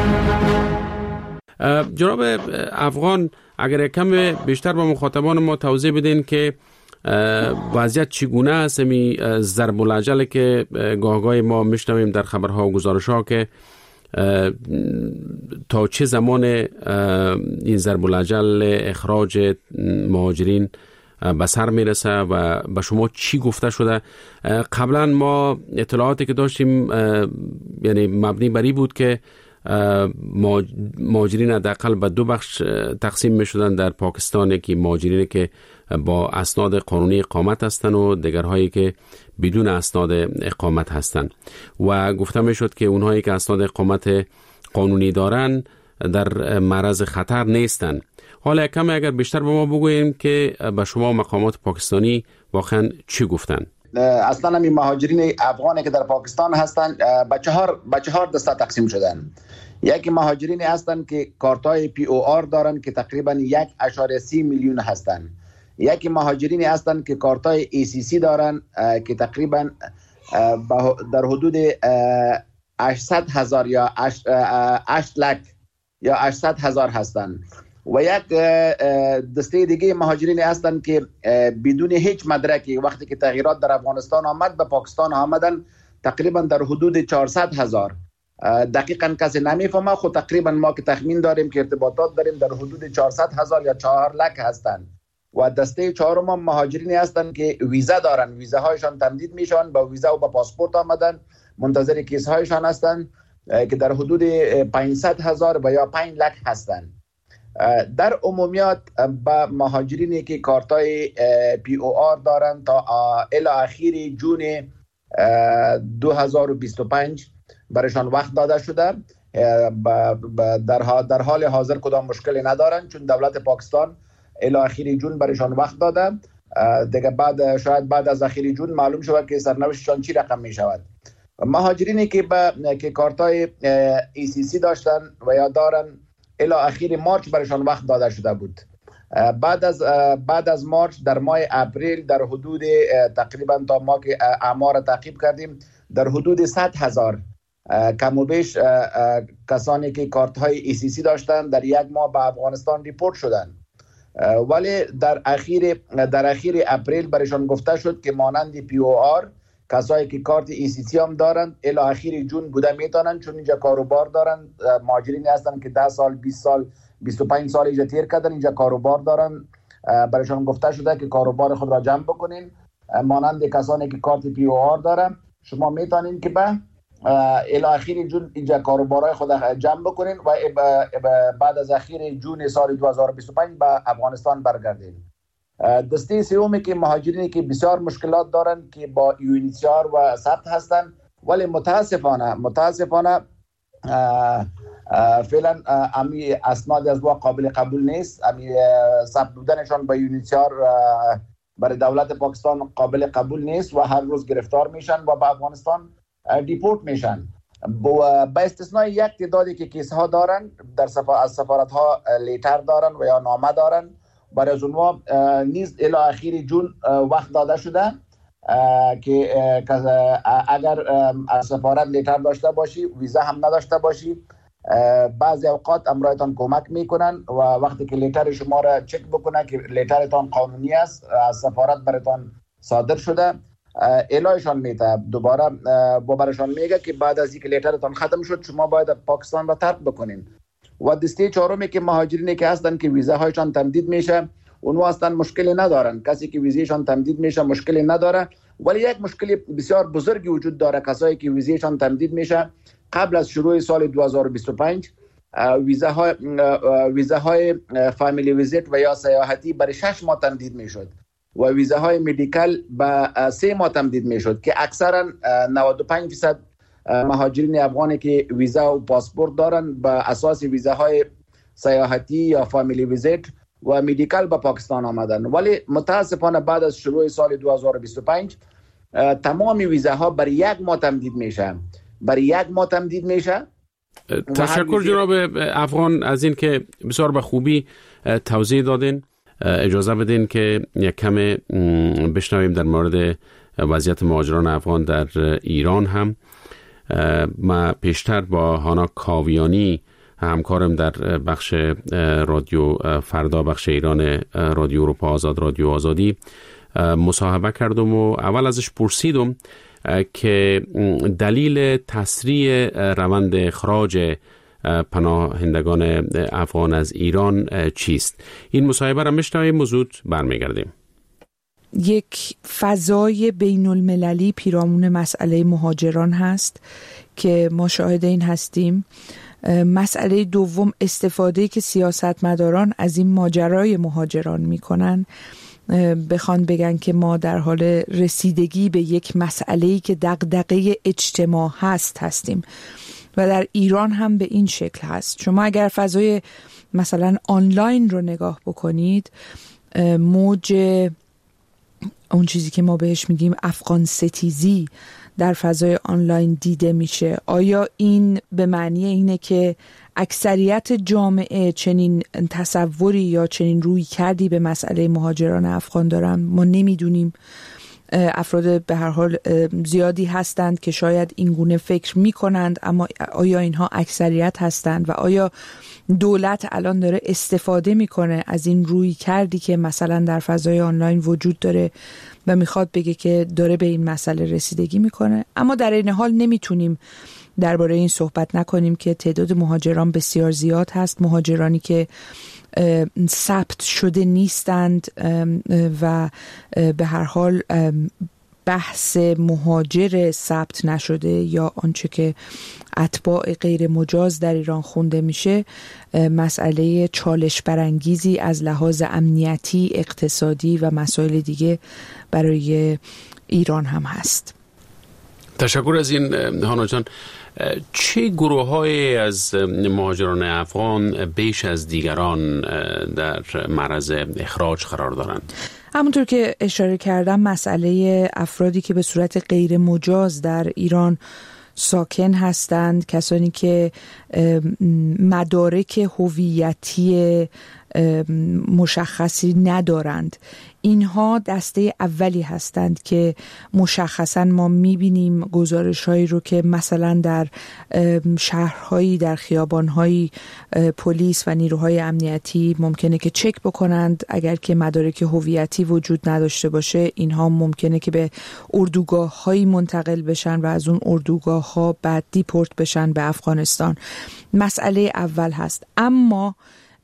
[SPEAKER 3] جناب افغان، اگر کم بیشتر با مخاطبان ما توضیح بدین که وضعیت چگونه است، می ضرب العجل که گاهگاه ما میشنویم در خبرها و گزارش‌ها که تا چه زمان این ضرب الاجل اخراج مهاجرین به سر میرسه و به شما چی گفته شده؟ قبلا ما اطلاعاتی که داشتیم یعنی مبنی بر این بود که مهاجرین حداقل به دو بخش تقسیم می شدن در پاکستان، که مهاجرین که با اسناد قانونی اقامت هستند و دیگرهایی که بدون اسناد اقامت هستند و گفته می شد که اونهایی که اسناد اقامت قانونی دارن در معرض خطر نیستند. حالا کمی اگر بیشتر به ما بگوییم که به شما مقامات پاکستانی واقعا چی گفتن؟
[SPEAKER 4] اصلا همین مهاجرین افغانی که در پاکستان هستند به چهار به چهار دسته تقسیم شدن. یکی مهاجرین هستند که کارتای پی او آر دارن که تقریبا یک اشاره سی میلیون هستند. یکی مهاجرین هستند که کارتای ای سی سی دارن که تقریبا در حدود هشتصد هزار یا هشت لک یا هشتصد هزار هستند. و یک دسته دیگه مهاجرین هستند که بدون هیچ مدرکی وقتی که تغییرات در افغانستان آمد به پاکستان آمدن، تقریبا در حدود چهارصد هزار. دقیقاً کسی نمیفهمه، خود تقریبا ما که تخمین داریم که ارتباطات داریم در حدود چهارصد هزار یا چهار لک هستند. و دسته چهارم مهاجرین هستند که ویزا دارن، ویزاهایشان تمدید میشن، با ویزا و با پاسپورت آمدن، منتظر کیس هایشان هستند که در حدود پانصد هزار و یا پنج لک هستند. در عمومیات با مهاجرینی که کارتای پی او آر دارن تا الی اخیر جون دو هزار و بیست و پنج برشان وقت داده شده. در حال حاضر کدام مشکلی ندارن چون دولت پاکستان الی اخیر جون برشان وقت داده. دیگه بعد شاید بعد از اخیر جون معلوم شود که سرنوشتشان چی رقم می شود. مهاجرینی که با که کارتای ای سی سی داشتن و یا دارن الی اخیر مارچ برشان وقت داده شده بود. بعد از بعد از مارچ در ماه اپریل در حدود تقریبا تا ما که اعمار تعقیب کردیم در حدود صد هزار کم و بیش کسانی که کارت های ای سی سی داشتن در یک ماه به افغانستان ریپورت شدن. ولی در اخیر در اخیر اپریل برشان گفته شد که مانند پی او آر کسایی که کارت ای سی سی هم دارن الی اخیر جون بوده میتونن، چون اینجا کاروبار دارن. مهاجرینی هستن که ده سال بیست سال بیست و پنج سال اینجا تیر کردن، اینجا کاروبار دارن. برایشان گفته شده که کاروبار خود را جمع بکنین. مانند کسانی که کارت پی او آر دارن شما میتونین که به الی اخیر جون اینجا کاروبارای خود جمع بکنین و بعد از اخیر جون سال دو هزار و بیست و پنج به افغانستان برگردین. دسته سومی که مهاجرینی که بسیار مشکلات دارن که با یو ان ایچ سی آر و ثبت هستن، ولی متاسفانه متاسفانه فعلا امی اسناد از وا قابل قبول نیست. امی ثبت بودنشان با یو ان ایچ سی آر برای دولت پاکستان قابل قبول نیست و هر روز گرفتار میشن و به افغانستان دیپورت میشن. با استثنای یک تعدادی که کیس ها دارن در سفا... از سفارت ها لیتر دارن و یا نامه دارن، برای از اونها نیز الی اخیر جون وقت داده شده که اگر از سفارت لیتر داشته باشی ویزا هم نداشته باشی بعضی اوقات امرایتان کمک میکنن و وقتی که لیتر شما را چک بکنه که لیترتان قانونی است از سفارت براتان صادر شده الهشان میده، دوباره با برشان میگه که بعد از اینکه لیترتان ختم شد شما باید پاکستان را ترک بکنین. و دسته چهارمی که مهاجرینی که هستن که ویزا هایشان تمدید میشه اونها هستن مشکلی ندارن، کسی که ویزایشان تمدید میشه مشکلی نداره. ولی یک مشکل بسیار بزرگی وجود داره، کسایی که ویزایشان تمدید میشه قبل از شروع سال دو هزار و بیست و پنج ویزاهای ویزاهای فامیلی ویزیت و یا سیاحتی برای شش ماه تمدید میشد و ویزاهای مدیکال به سه ماه تمدید میشد که اکثرا نود و پنج درصد مهاجرین افغانی که ویزا و پاسپورت دارن به اساس ویزاهای سیاحتی یا فامیلی ویزیت و مدیکال به پاکستان آمدن. ولی متاسفانه بعد از شروع سال دو هزار و بیست و پنج تمام ویزاها برای یک ماه تمدید میشه برای یک ماه تمدید میشه.
[SPEAKER 3] تشکر جناب افغان از این که بسیار به خوبی توضیح دادین. اجازه بدین که یک کم بشنویم در مورد وضعیت مهاجران افغان در ایران هم. ما پیشتر با هانا کاویانی همکارم در بخش رادیو فردا، بخش ایران رادیو اروپا آزاد، رادیو آزادی مصاحبه کردم و اول ازش پرسیدم که دلیل تسریع روند اخراج پناهندگان افغان از ایران چیست؟ این مصاحبه را میشنویم، زود برمیگردیم.
[SPEAKER 8] یک فضای بین المللی پیرامون مسئله مهاجران هست که ما شاهد این هستیم. مسئله دوم، استفاده که سیاستمداران از این ماجرای مهاجران میکنن، بخوان بگن که ما در حال رسیدگی به یک مسئله‌ای که دغدغه اجتماع هست هستیم و در ایران هم به این شکل هست. شما اگر فضای مثلا آنلاین رو نگاه بکنید، موج اون چیزی که ما بهش میگیم افغان ستیزی در فضای آنلاین دیده میشه. آیا این به معنی اینه که اکثریت جامعه چنین تصوری یا چنین روی کردی به مسئله مهاجران افغان دارن؟ ما نمیدونیم. افراد به هر حال زیادی هستند که شاید این گونه فکر میکنند، اما آیا اینها اکثریت هستند و آیا دولت الان داره استفاده میکنه از این روی کردی که مثلا در فضای آنلاین وجود داره و میخواد بگه که داره به این مسئله رسیدگی میکنه؟ اما در این حال نمیتونیم درباره این صحبت نکنیم که تعداد مهاجران بسیار زیاد هست، مهاجرانی که ثبت شده نیستند و به هر حال بحث مهاجر ثبت نشده یا آنچه که اتباع غیر مجاز در ایران خونده میشه مسئله چالش برانگیزی از لحاظ امنیتی، اقتصادی و مسائل دیگه برای ایران هم هست.
[SPEAKER 3] تشکر از این هانا جان. چه گروه های از مهاجران افغان بیش از دیگران در معرض اخراج قرار دارند؟
[SPEAKER 8] همونطور که اشاره کردم، مسئله افرادی که به صورت غیر مجاز در ایران ساکن هستند، کسانی که مدارک هویتی مشخصی ندارند، اینها دسته اولی هستند که مشخصا ما میبینیم گزارش هایی رو که مثلا در شهرهایی، در خیابانهایی پلیس و نیروهای امنیتی ممکنه که چک بکنند. اگر که مدارک هویتی وجود نداشته باشه، اینها ممکنه که به اردوگاه هایی منتقل بشن و از اون اردوگاه ها بعد دیپورت بشن به افغانستان. مسئله اول هست. اما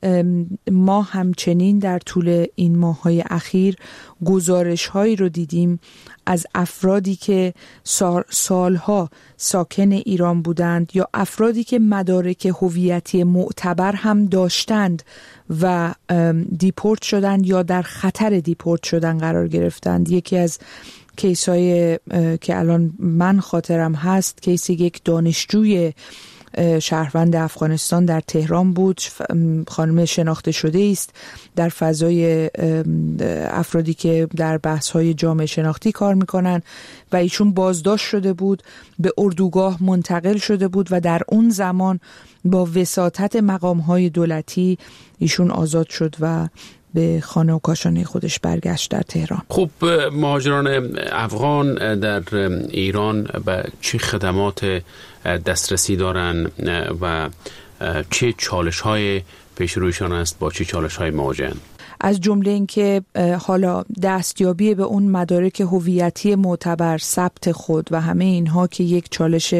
[SPEAKER 8] ما همچنین در طول این ماه‌های اخیر گزارش‌هایی رو دیدیم از افرادی که سال سالها ساکن ایران بودند یا افرادی که مدارک هویتی معتبر هم داشتند و دیپورت شدند یا در خطر دیپورت شدن قرار گرفتند. یکی از کیس‌های که الان من خاطرم هست، کیس یک دانشجوی شهروند افغانستان در تهران بود. خانم شناخته شده است در فضای افرادی که در بحث‌های جامعه شناختی کار میکنن و ایشون بازداشت شده بود، به اردوگاه منتقل شده بود و در اون زمان با وساطت مقام‌های دولتی ایشون آزاد شد و به خانه و کاشانه خودش برگشت در تهران.
[SPEAKER 3] خب مهاجران افغان در ایران به چه خدمات دسترسی دارن و چه چالش‌های پیش رویشان است، با چه چالش‌های مواجهن؟
[SPEAKER 8] از جمله اینکه حالا دستیابی به اون مدارک هویتی معتبر، ثبت خود و همه اینها که یک چالش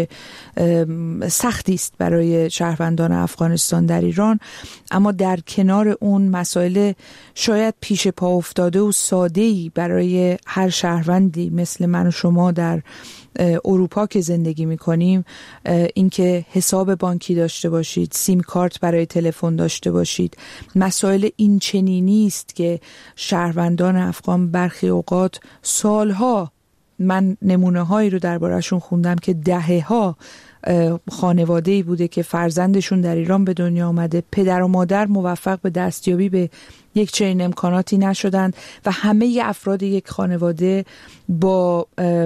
[SPEAKER 8] سختی است برای شهروندان افغانستان در ایران، اما در کنار اون مسائل شاید پیش پا افتاده و ساده‌ای برای هر شهروندی مثل من و شما در اروپا که زندگی میکنیم، اینکه حساب بانکی داشته باشید، سیم کارت برای تلفن داشته باشید. مسائل این چنینی است که شهروندان افغان برخی اوقات سالها، من نمونه هایی رو درباره‌شون خوندم که دهه ها خانواده‌ای بوده که فرزندشون در ایران به دنیا آمده، پدر و مادر موفق به دستیابی به یک چنین امکاناتی نشدند و همه افراد یک خانواده با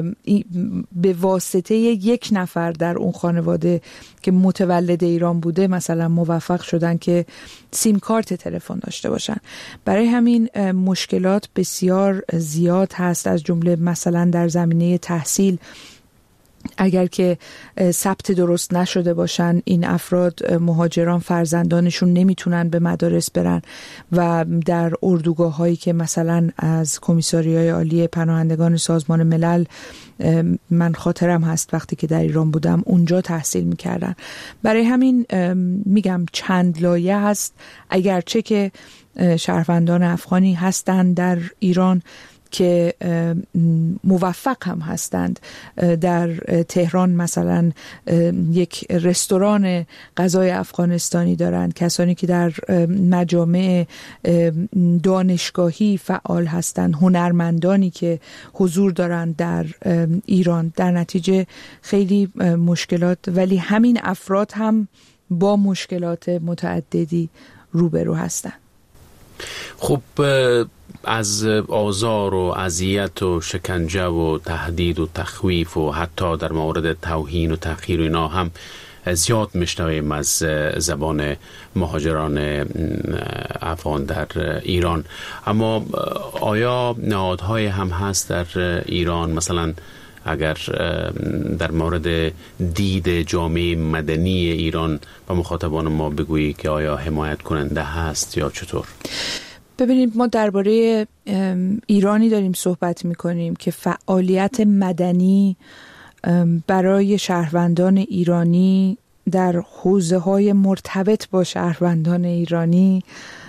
[SPEAKER 8] به واسطه یک نفر در اون خانواده که متولد ایران بوده مثلا موفق شدن که سیم کارت تلفن داشته باشن. برای همین مشکلات بسیار زیاد هست، از جمله مثلا در زمینه تحصیل اگر که ثبت درست نشده باشن این افراد مهاجران فرزندانشون نمیتونن به مدارس برن و در اردوگاه هایی که مثلا از کمیساریای عالی پناهندگان سازمان ملل من خاطرم هست وقتی که در ایران بودم اونجا تحصیل میکردن. برای همین میگم چند لایه هست، اگرچه که شهروندان افغانی هستند در ایران که موفق هم هستند. در تهران مثلا یک رستوران غذای افغانستانی دارند، کسانی که در مجامع دانشگاهی فعال هستند، هنرمندانی که حضور دارند در ایران. در نتیجه خیلی مشکلات، ولی همین افراد هم با مشکلات متعددی روبرو هستند.
[SPEAKER 3] خب از آزار و اذیت و شکنجه و تهدید و تخویف و حتی در مورد توهین و تحقیر و اینا هم زیاد میشنویم از زبان مهاجران افغان در ایران. اما آیا نهادهای هم هست در ایران، مثلا اگر در مورد دید جامعه مدنی ایران و مخاطبان ما بگویی که آیا حمایت کننده هست یا چطور؟
[SPEAKER 8] ببینید، ما درباره ایرانی داریم صحبت میکنیم که فعالیت مدنی برای شهروندان ایرانی در حوزه‌های مرتبط با شهروندان ایرانی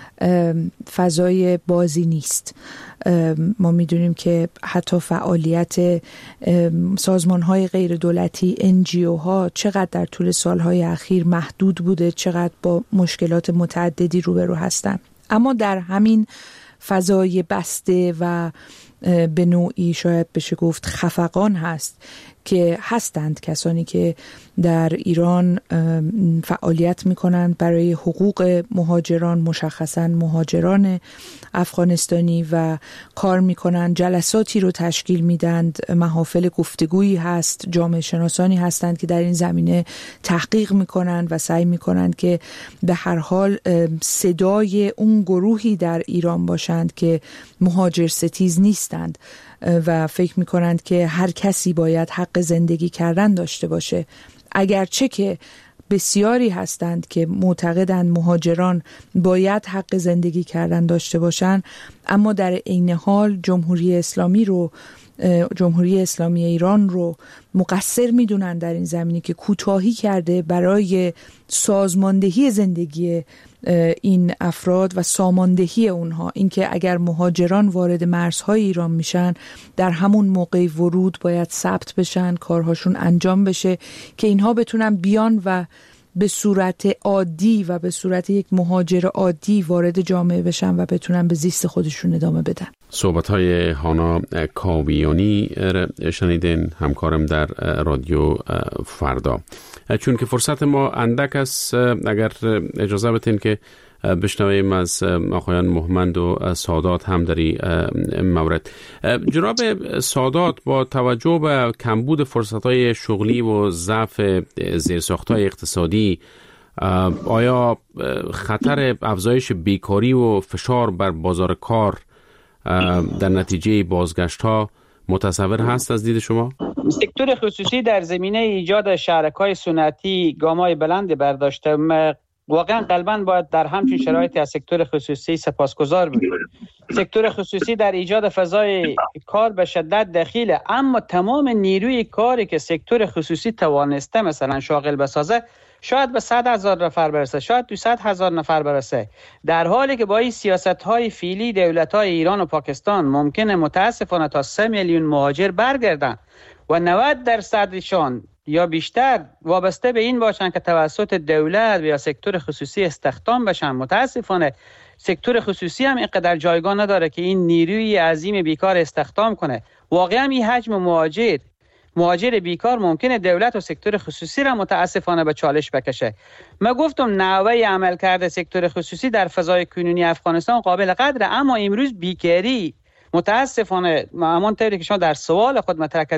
[SPEAKER 8] فضای بازی نیست. ما میدونیم که حتی فعالیت سازمان‌های غیر دولتی ان جی او ها چقدر در طول سالهای اخیر محدود بوده، چقدر با مشکلات متعددی روبرو هستند. اما در همین فضای بسته و به نوعی شاید بشه گفت خفقان هست که هستند کسانی که در ایران فعالیت میکنند برای حقوق مهاجران، مشخصاً مهاجران افغانستانی، و کار میکنند، جلساتی رو تشکیل میدند، محافل گفتگویی هست، جامعه شناسانی هستند که در این زمینه تحقیق میکنند و سعی میکنند که به هر حال صدای اون گروهی در ایران باشند که مهاجر ستیز نیستند و فکر میکنند که هر کسی باید حق زندگی کردن داشته باشه. اگرچه که بسیاری هستند که معتقدند مهاجران باید حق زندگی کردن داشته باشند، اما در عین حال جمهوری اسلامی رو جمهوری اسلامی ایران رو مقصر میدونن در این زمینه که کوتاهی کرده برای سازماندهی زندگی این افراد و ساماندهی اونها. اینکه اگر مهاجران وارد مرزهای ایران میشن، در همون موقع ورود باید ثبت بشن، کارهاشون انجام بشه که اینها بتونن بیان و به صورت عادی و به صورت یک مهاجر عادی وارد جامعه بشن و بتونن به زیست خودشون ادامه بدن.
[SPEAKER 3] صحبت‌های هانا کاویانی شنیدین، همکارم در رادیو فردا. چون که فرصت ما اندک است، اگر اجازه بدین که بشنویم از آقایان مهمند و سادات هم در این مورد. جناب سادات، با توجه به کمبود فرصت‌های شغلی و ضعف زیرساخت‌های اقتصادی، آیا خطر افزایش بیکاری و فشار بر بازار کار در نتیجه بازگشت‌ها متصور هست از دید شما؟
[SPEAKER 5] سکتور خصوصی در زمینه ایجاد شرکای سنتی گام‌های بلند برداشته. واقعا قلباً باید در همچین شرایطی از سکتور خصوصی سپاسگزار بودیم. سکتور خصوصی در ایجاد فضای کار به شدت دخیله، اما تمام نیروی کاری که سکتور خصوصی توانسته مثلا شاغل بسازه شاید به صد هزار نفر برسه، شاید دویست هزار نفر برسه، در حالی که با این سیاست‌های فعلی دولت‌های ایران و پاکستان ممکنه متاسفانه تا سه میلیون مهاجر برگردن و نود درصدشان یا بیشتر وابسته به این باشن که توسط دولت یا سکتور خصوصی استخدام بشن. متاسفانه سکتور خصوصی هم اینقدر جایگاه نداره که این نیروی عظیم بیکار استخدام کنه. واقعا این حجم مهاجر مهاجر بیکار ممکنه دولت و سکتور خصوصی را متاسفانه به چالش بکشه. من گفتم نحوه عملکرد سکتور خصوصی در فضای کنونی افغانستان قابل قدره، اما امروز بیکاری متاسفانه همون طوری که شما در سوال خود مطرح کردین،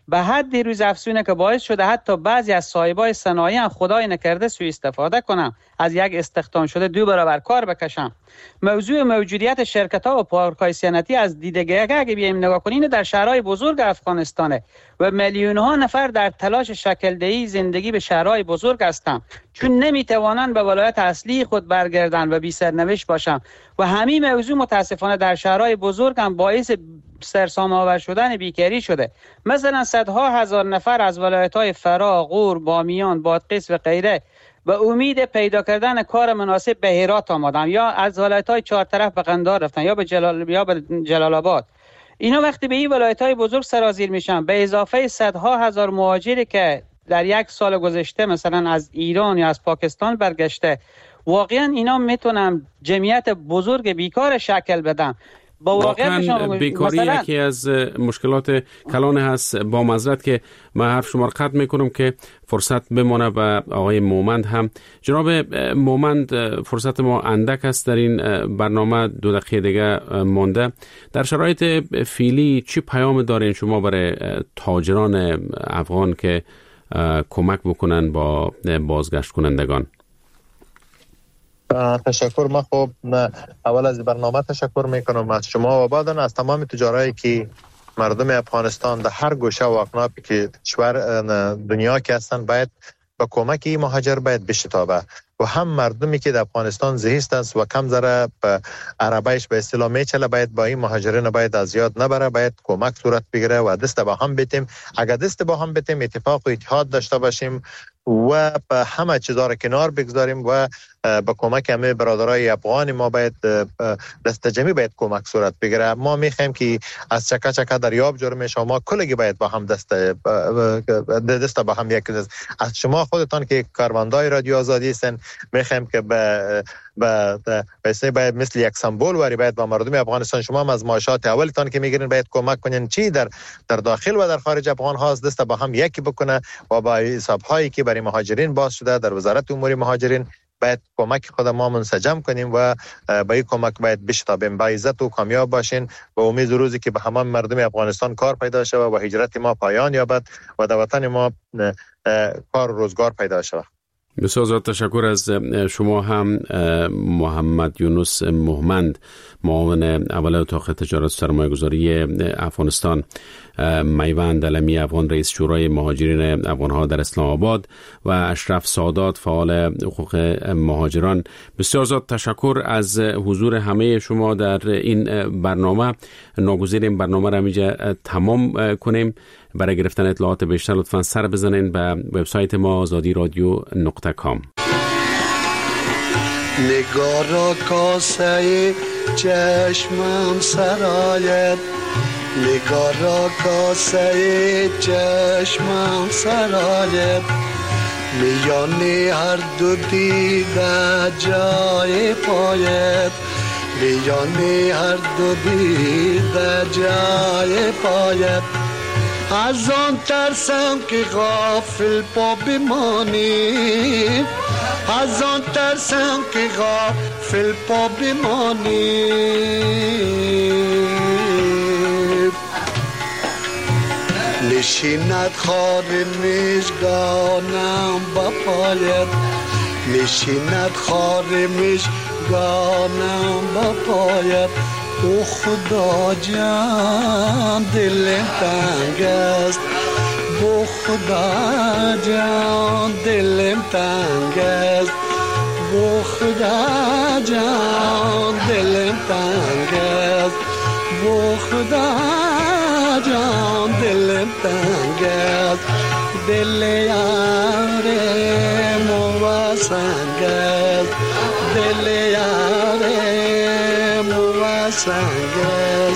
[SPEAKER 5] به حدی روز افزونه که باعث شده حتی بعضی از صاحبای صنایع هم خدای نکرده سوء استفاده کنن، از یک استخدام شده دو برابر کار بکشن. موضوع موجودیت شرکت‌ها و پارک‌های صنعتی از دیدگاه اگه بیایم نگاه کنیم در شهرهای بزرگ افغانستانه و میلیون‌ها نفر در تلاش شکل‌دهی زندگی به شهرهای بزرگ هستند، چون نمیتوانند به ولایت اصلی خود برگردن و بی سرنوشت باشند و همین موضوع متاسفانه در شهرهای بزرگ هم باعث سرسام آور شدن بیکاری شده. مثلا صدها هزار نفر از ولایت‌های فرا، غور، بامیان، بادغیس و غیره به امید پیدا کردن کار مناسب به هرات آمدن یا از ولایت‌های چهار طرف به قندهار رفتن یا به جلال یا به جلال آباد. اینا وقتی به این ولایت‌های بزرگ سرازیر میشن به اضافه صدها هزار مهاجری که در یک سال گذشته مثلا از ایران یا از پاکستان برگشته، واقعا اینا میتونن جمعیت بزرگ بیکار شکل بدن.
[SPEAKER 3] واقعا بیکاری یکی از مشکلات کلان هست. با معذرت که من حرف شما رو قطع میکنم که فرصت بمانه و آقای مومند هم. جناب مومند، فرصت ما اندک است در این برنامه، دو دقیقه دیگه مانده. در شرایط فعلی چی پیام دارین شما برای تاجران افغان که کمک بکنن با بازگشت کنندگان؟
[SPEAKER 6] تشکر. من خب اول از برنامه تشکر میکنم از شما و بعداً از تمام تجارایی که مردم افغانستان در هر گوشه و اکناپی که کشور دنیا که هستن باید با کمک این مهاجر باید بشتابه و هم مردمی که در افغانستان زیست است و کم ذره به عربیش به اصطلاح میچله باید با این مهاجرین باید از یاد نبره، باید کمک صورت بگیره و دست با هم بتیم. اگر دست با هم بتیم، اتفاق و اتحاد داشته باشیم و به همه چیزا را کنار بگذاریم و با کمک همه برادرای افغان ما باید دست جمعی باید کمک صورت بگیره. ما میخوایم که از چکه چکه دریاب جور میشه، ما کلگی باید با هم دست دست با هم یک دست. از شما خودتان که کارمندای رادیو آزادی هستن میخوایم که به به به باید مثل یک سمبل وری باید با مردم افغانستان شما هم از معاشات اولتان که میگیرین باید کمک کنین، چی در در داخل و در خارج افغان هاست دست با هم یکی بکنه و با حساب هایی که برای مهاجرین باز شده در وزارت امور مهاجرین باید کمک خود ما منسجم کنیم و با این کمک باید بشتابیم. با عزت و کامیاب باشین و امید روزی که به همه مردم افغانستان کار پیدا شود و هجرت ما پایان یابد و در وطن ما کار و روزگار پیدا شود.
[SPEAKER 3] بسیار زیاد تشکر از شما هم. محمد یونس مومند، معاون اول اتاق تجارت و سرمایه‌گذاری افغانستان، میوند علمی افغان، رئیس شورای مهاجرین افغان‌ها در اسلام آباد و اشرف سادات، فعال حقوق مهاجران. بسیار زیاد تشکر از حضور همه شما در این برنامه. ناگزیر این برنامه را اینجا تمام کنیم. برای گرفتن اطلاعات بیشتر لطفاً سر بزنین به وبسایت ما آزادی رادیو نقطه کام.
[SPEAKER 9] نگارا کاسه چشمم سرایت، نگارا کاسه چشمم سرایت، میانی هر دو دیده جای پایت، میانی هر دو دیده جای پایت. از آن ترسم که غافل پا بمانی، از آن ترسم که غافل پا بمانی. نشیند خار مژگانم با پایت، نشیند خار مژگانم با پایت. او خدا جان دلم تنگ است، او خدا جان دلم تنگ است، او خدا جان دلم تنگ است، او خدا جان دلم تنگ است. دل یارم و سنگ است، دل یارم و سنگ است.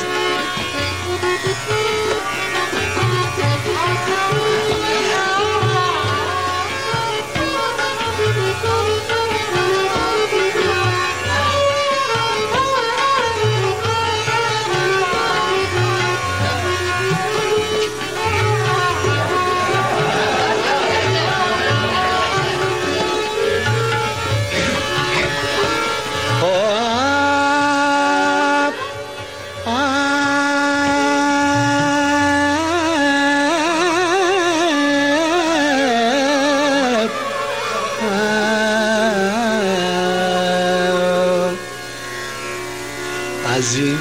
[SPEAKER 9] Ah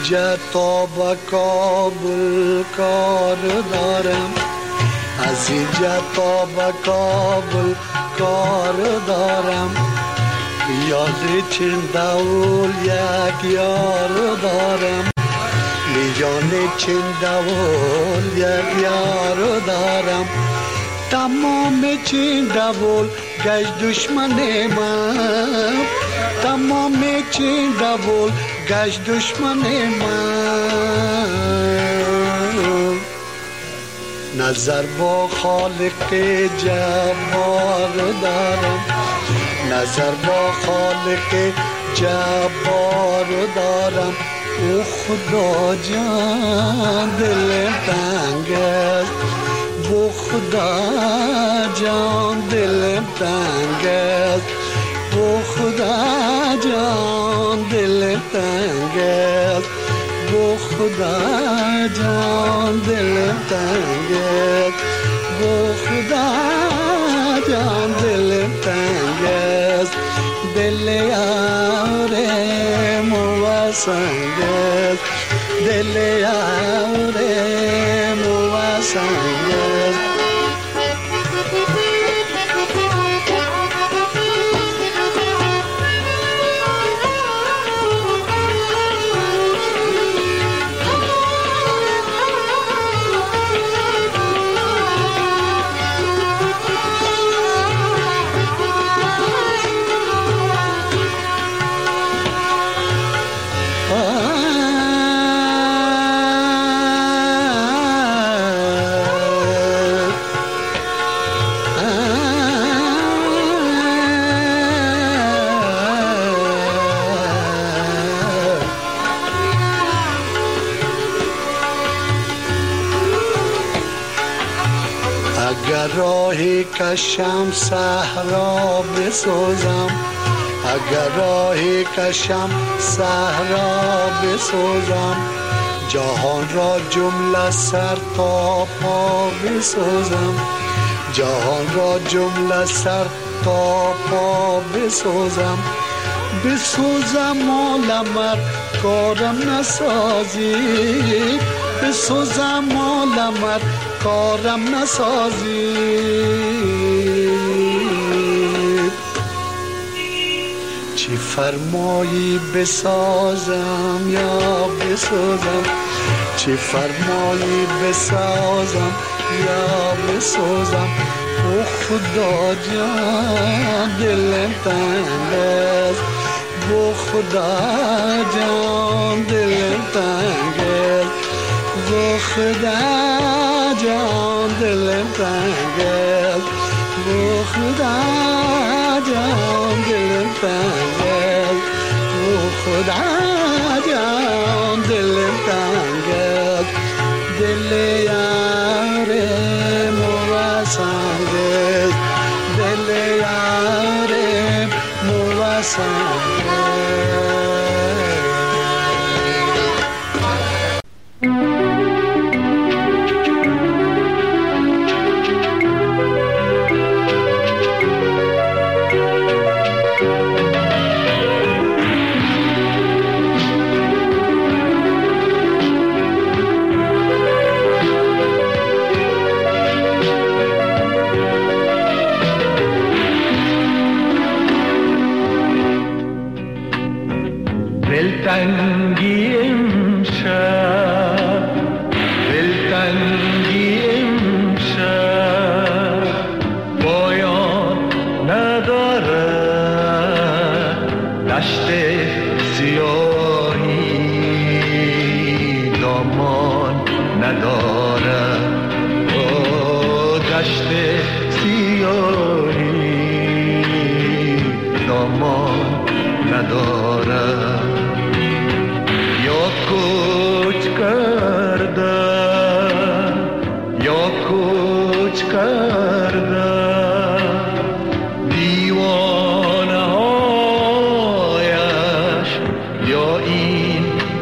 [SPEAKER 9] اینجا تا به کابل کار دارم، از اینجا تا به کابل کار دارم. یاد چند دول یک یار دارم، میان چند دول یک یار دارم. تمام چند دول گشت دشمن من، تمام چند دول گشت دشمن من. نظر با خالق جبار دارم، نظر با خالق جبار دارم. او خدا جان دل تنگ است، او خدا جان دل تنگ است، او خدا جان دل تنگ است، او خدا جان دل تنگ است، او خدا جان دل تنگ است. دل یاره موسنگ است، دل یاره موسنگ است. راهی کشم صحرا بسوزم، اگر راهی کشم صحرا بسوزم. جهان را جمله سر تا پا بسوزم، جهان را جمله سر تا پا بسوزم. بسوزم مال مرد کارم نسازی، بسوزم مال مرد کارم نسازی. چی فرمایی بسازم یا بسازم، چی فرمایی بسازم یا بسازم. او خدا جان دل تنگ است، او خدا جان دل تنگ است، او خدا جان دل تنگ است، او خدا جان دل تنگ است، او خدا جان دل تنگ است. دل یاره موسنگ است، دل یاره موسنگ است.
[SPEAKER 10] دلتنگی امشب، دلتنگی امشب پایان ندارد. دشت سیاهی دامان ندارد، دشت سیاهی دامان ندارد. کوچ کرده یا کوچ کرده دیوانه هایش یا این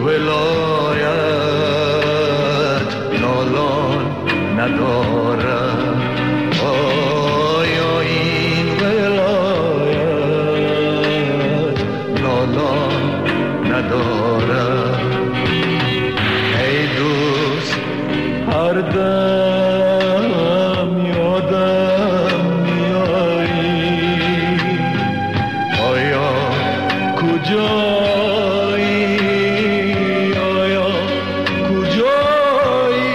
[SPEAKER 10] ولایت نالان نداره. یا این ولایت نالان نداره. هر دم یادم میایی آیا کجایی آیا کجایی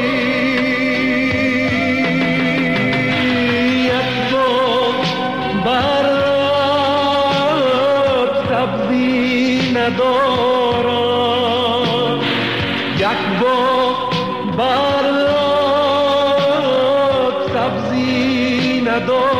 [SPEAKER 10] یک بار برات سبزی ندارم یک بار برات سبزی ندارم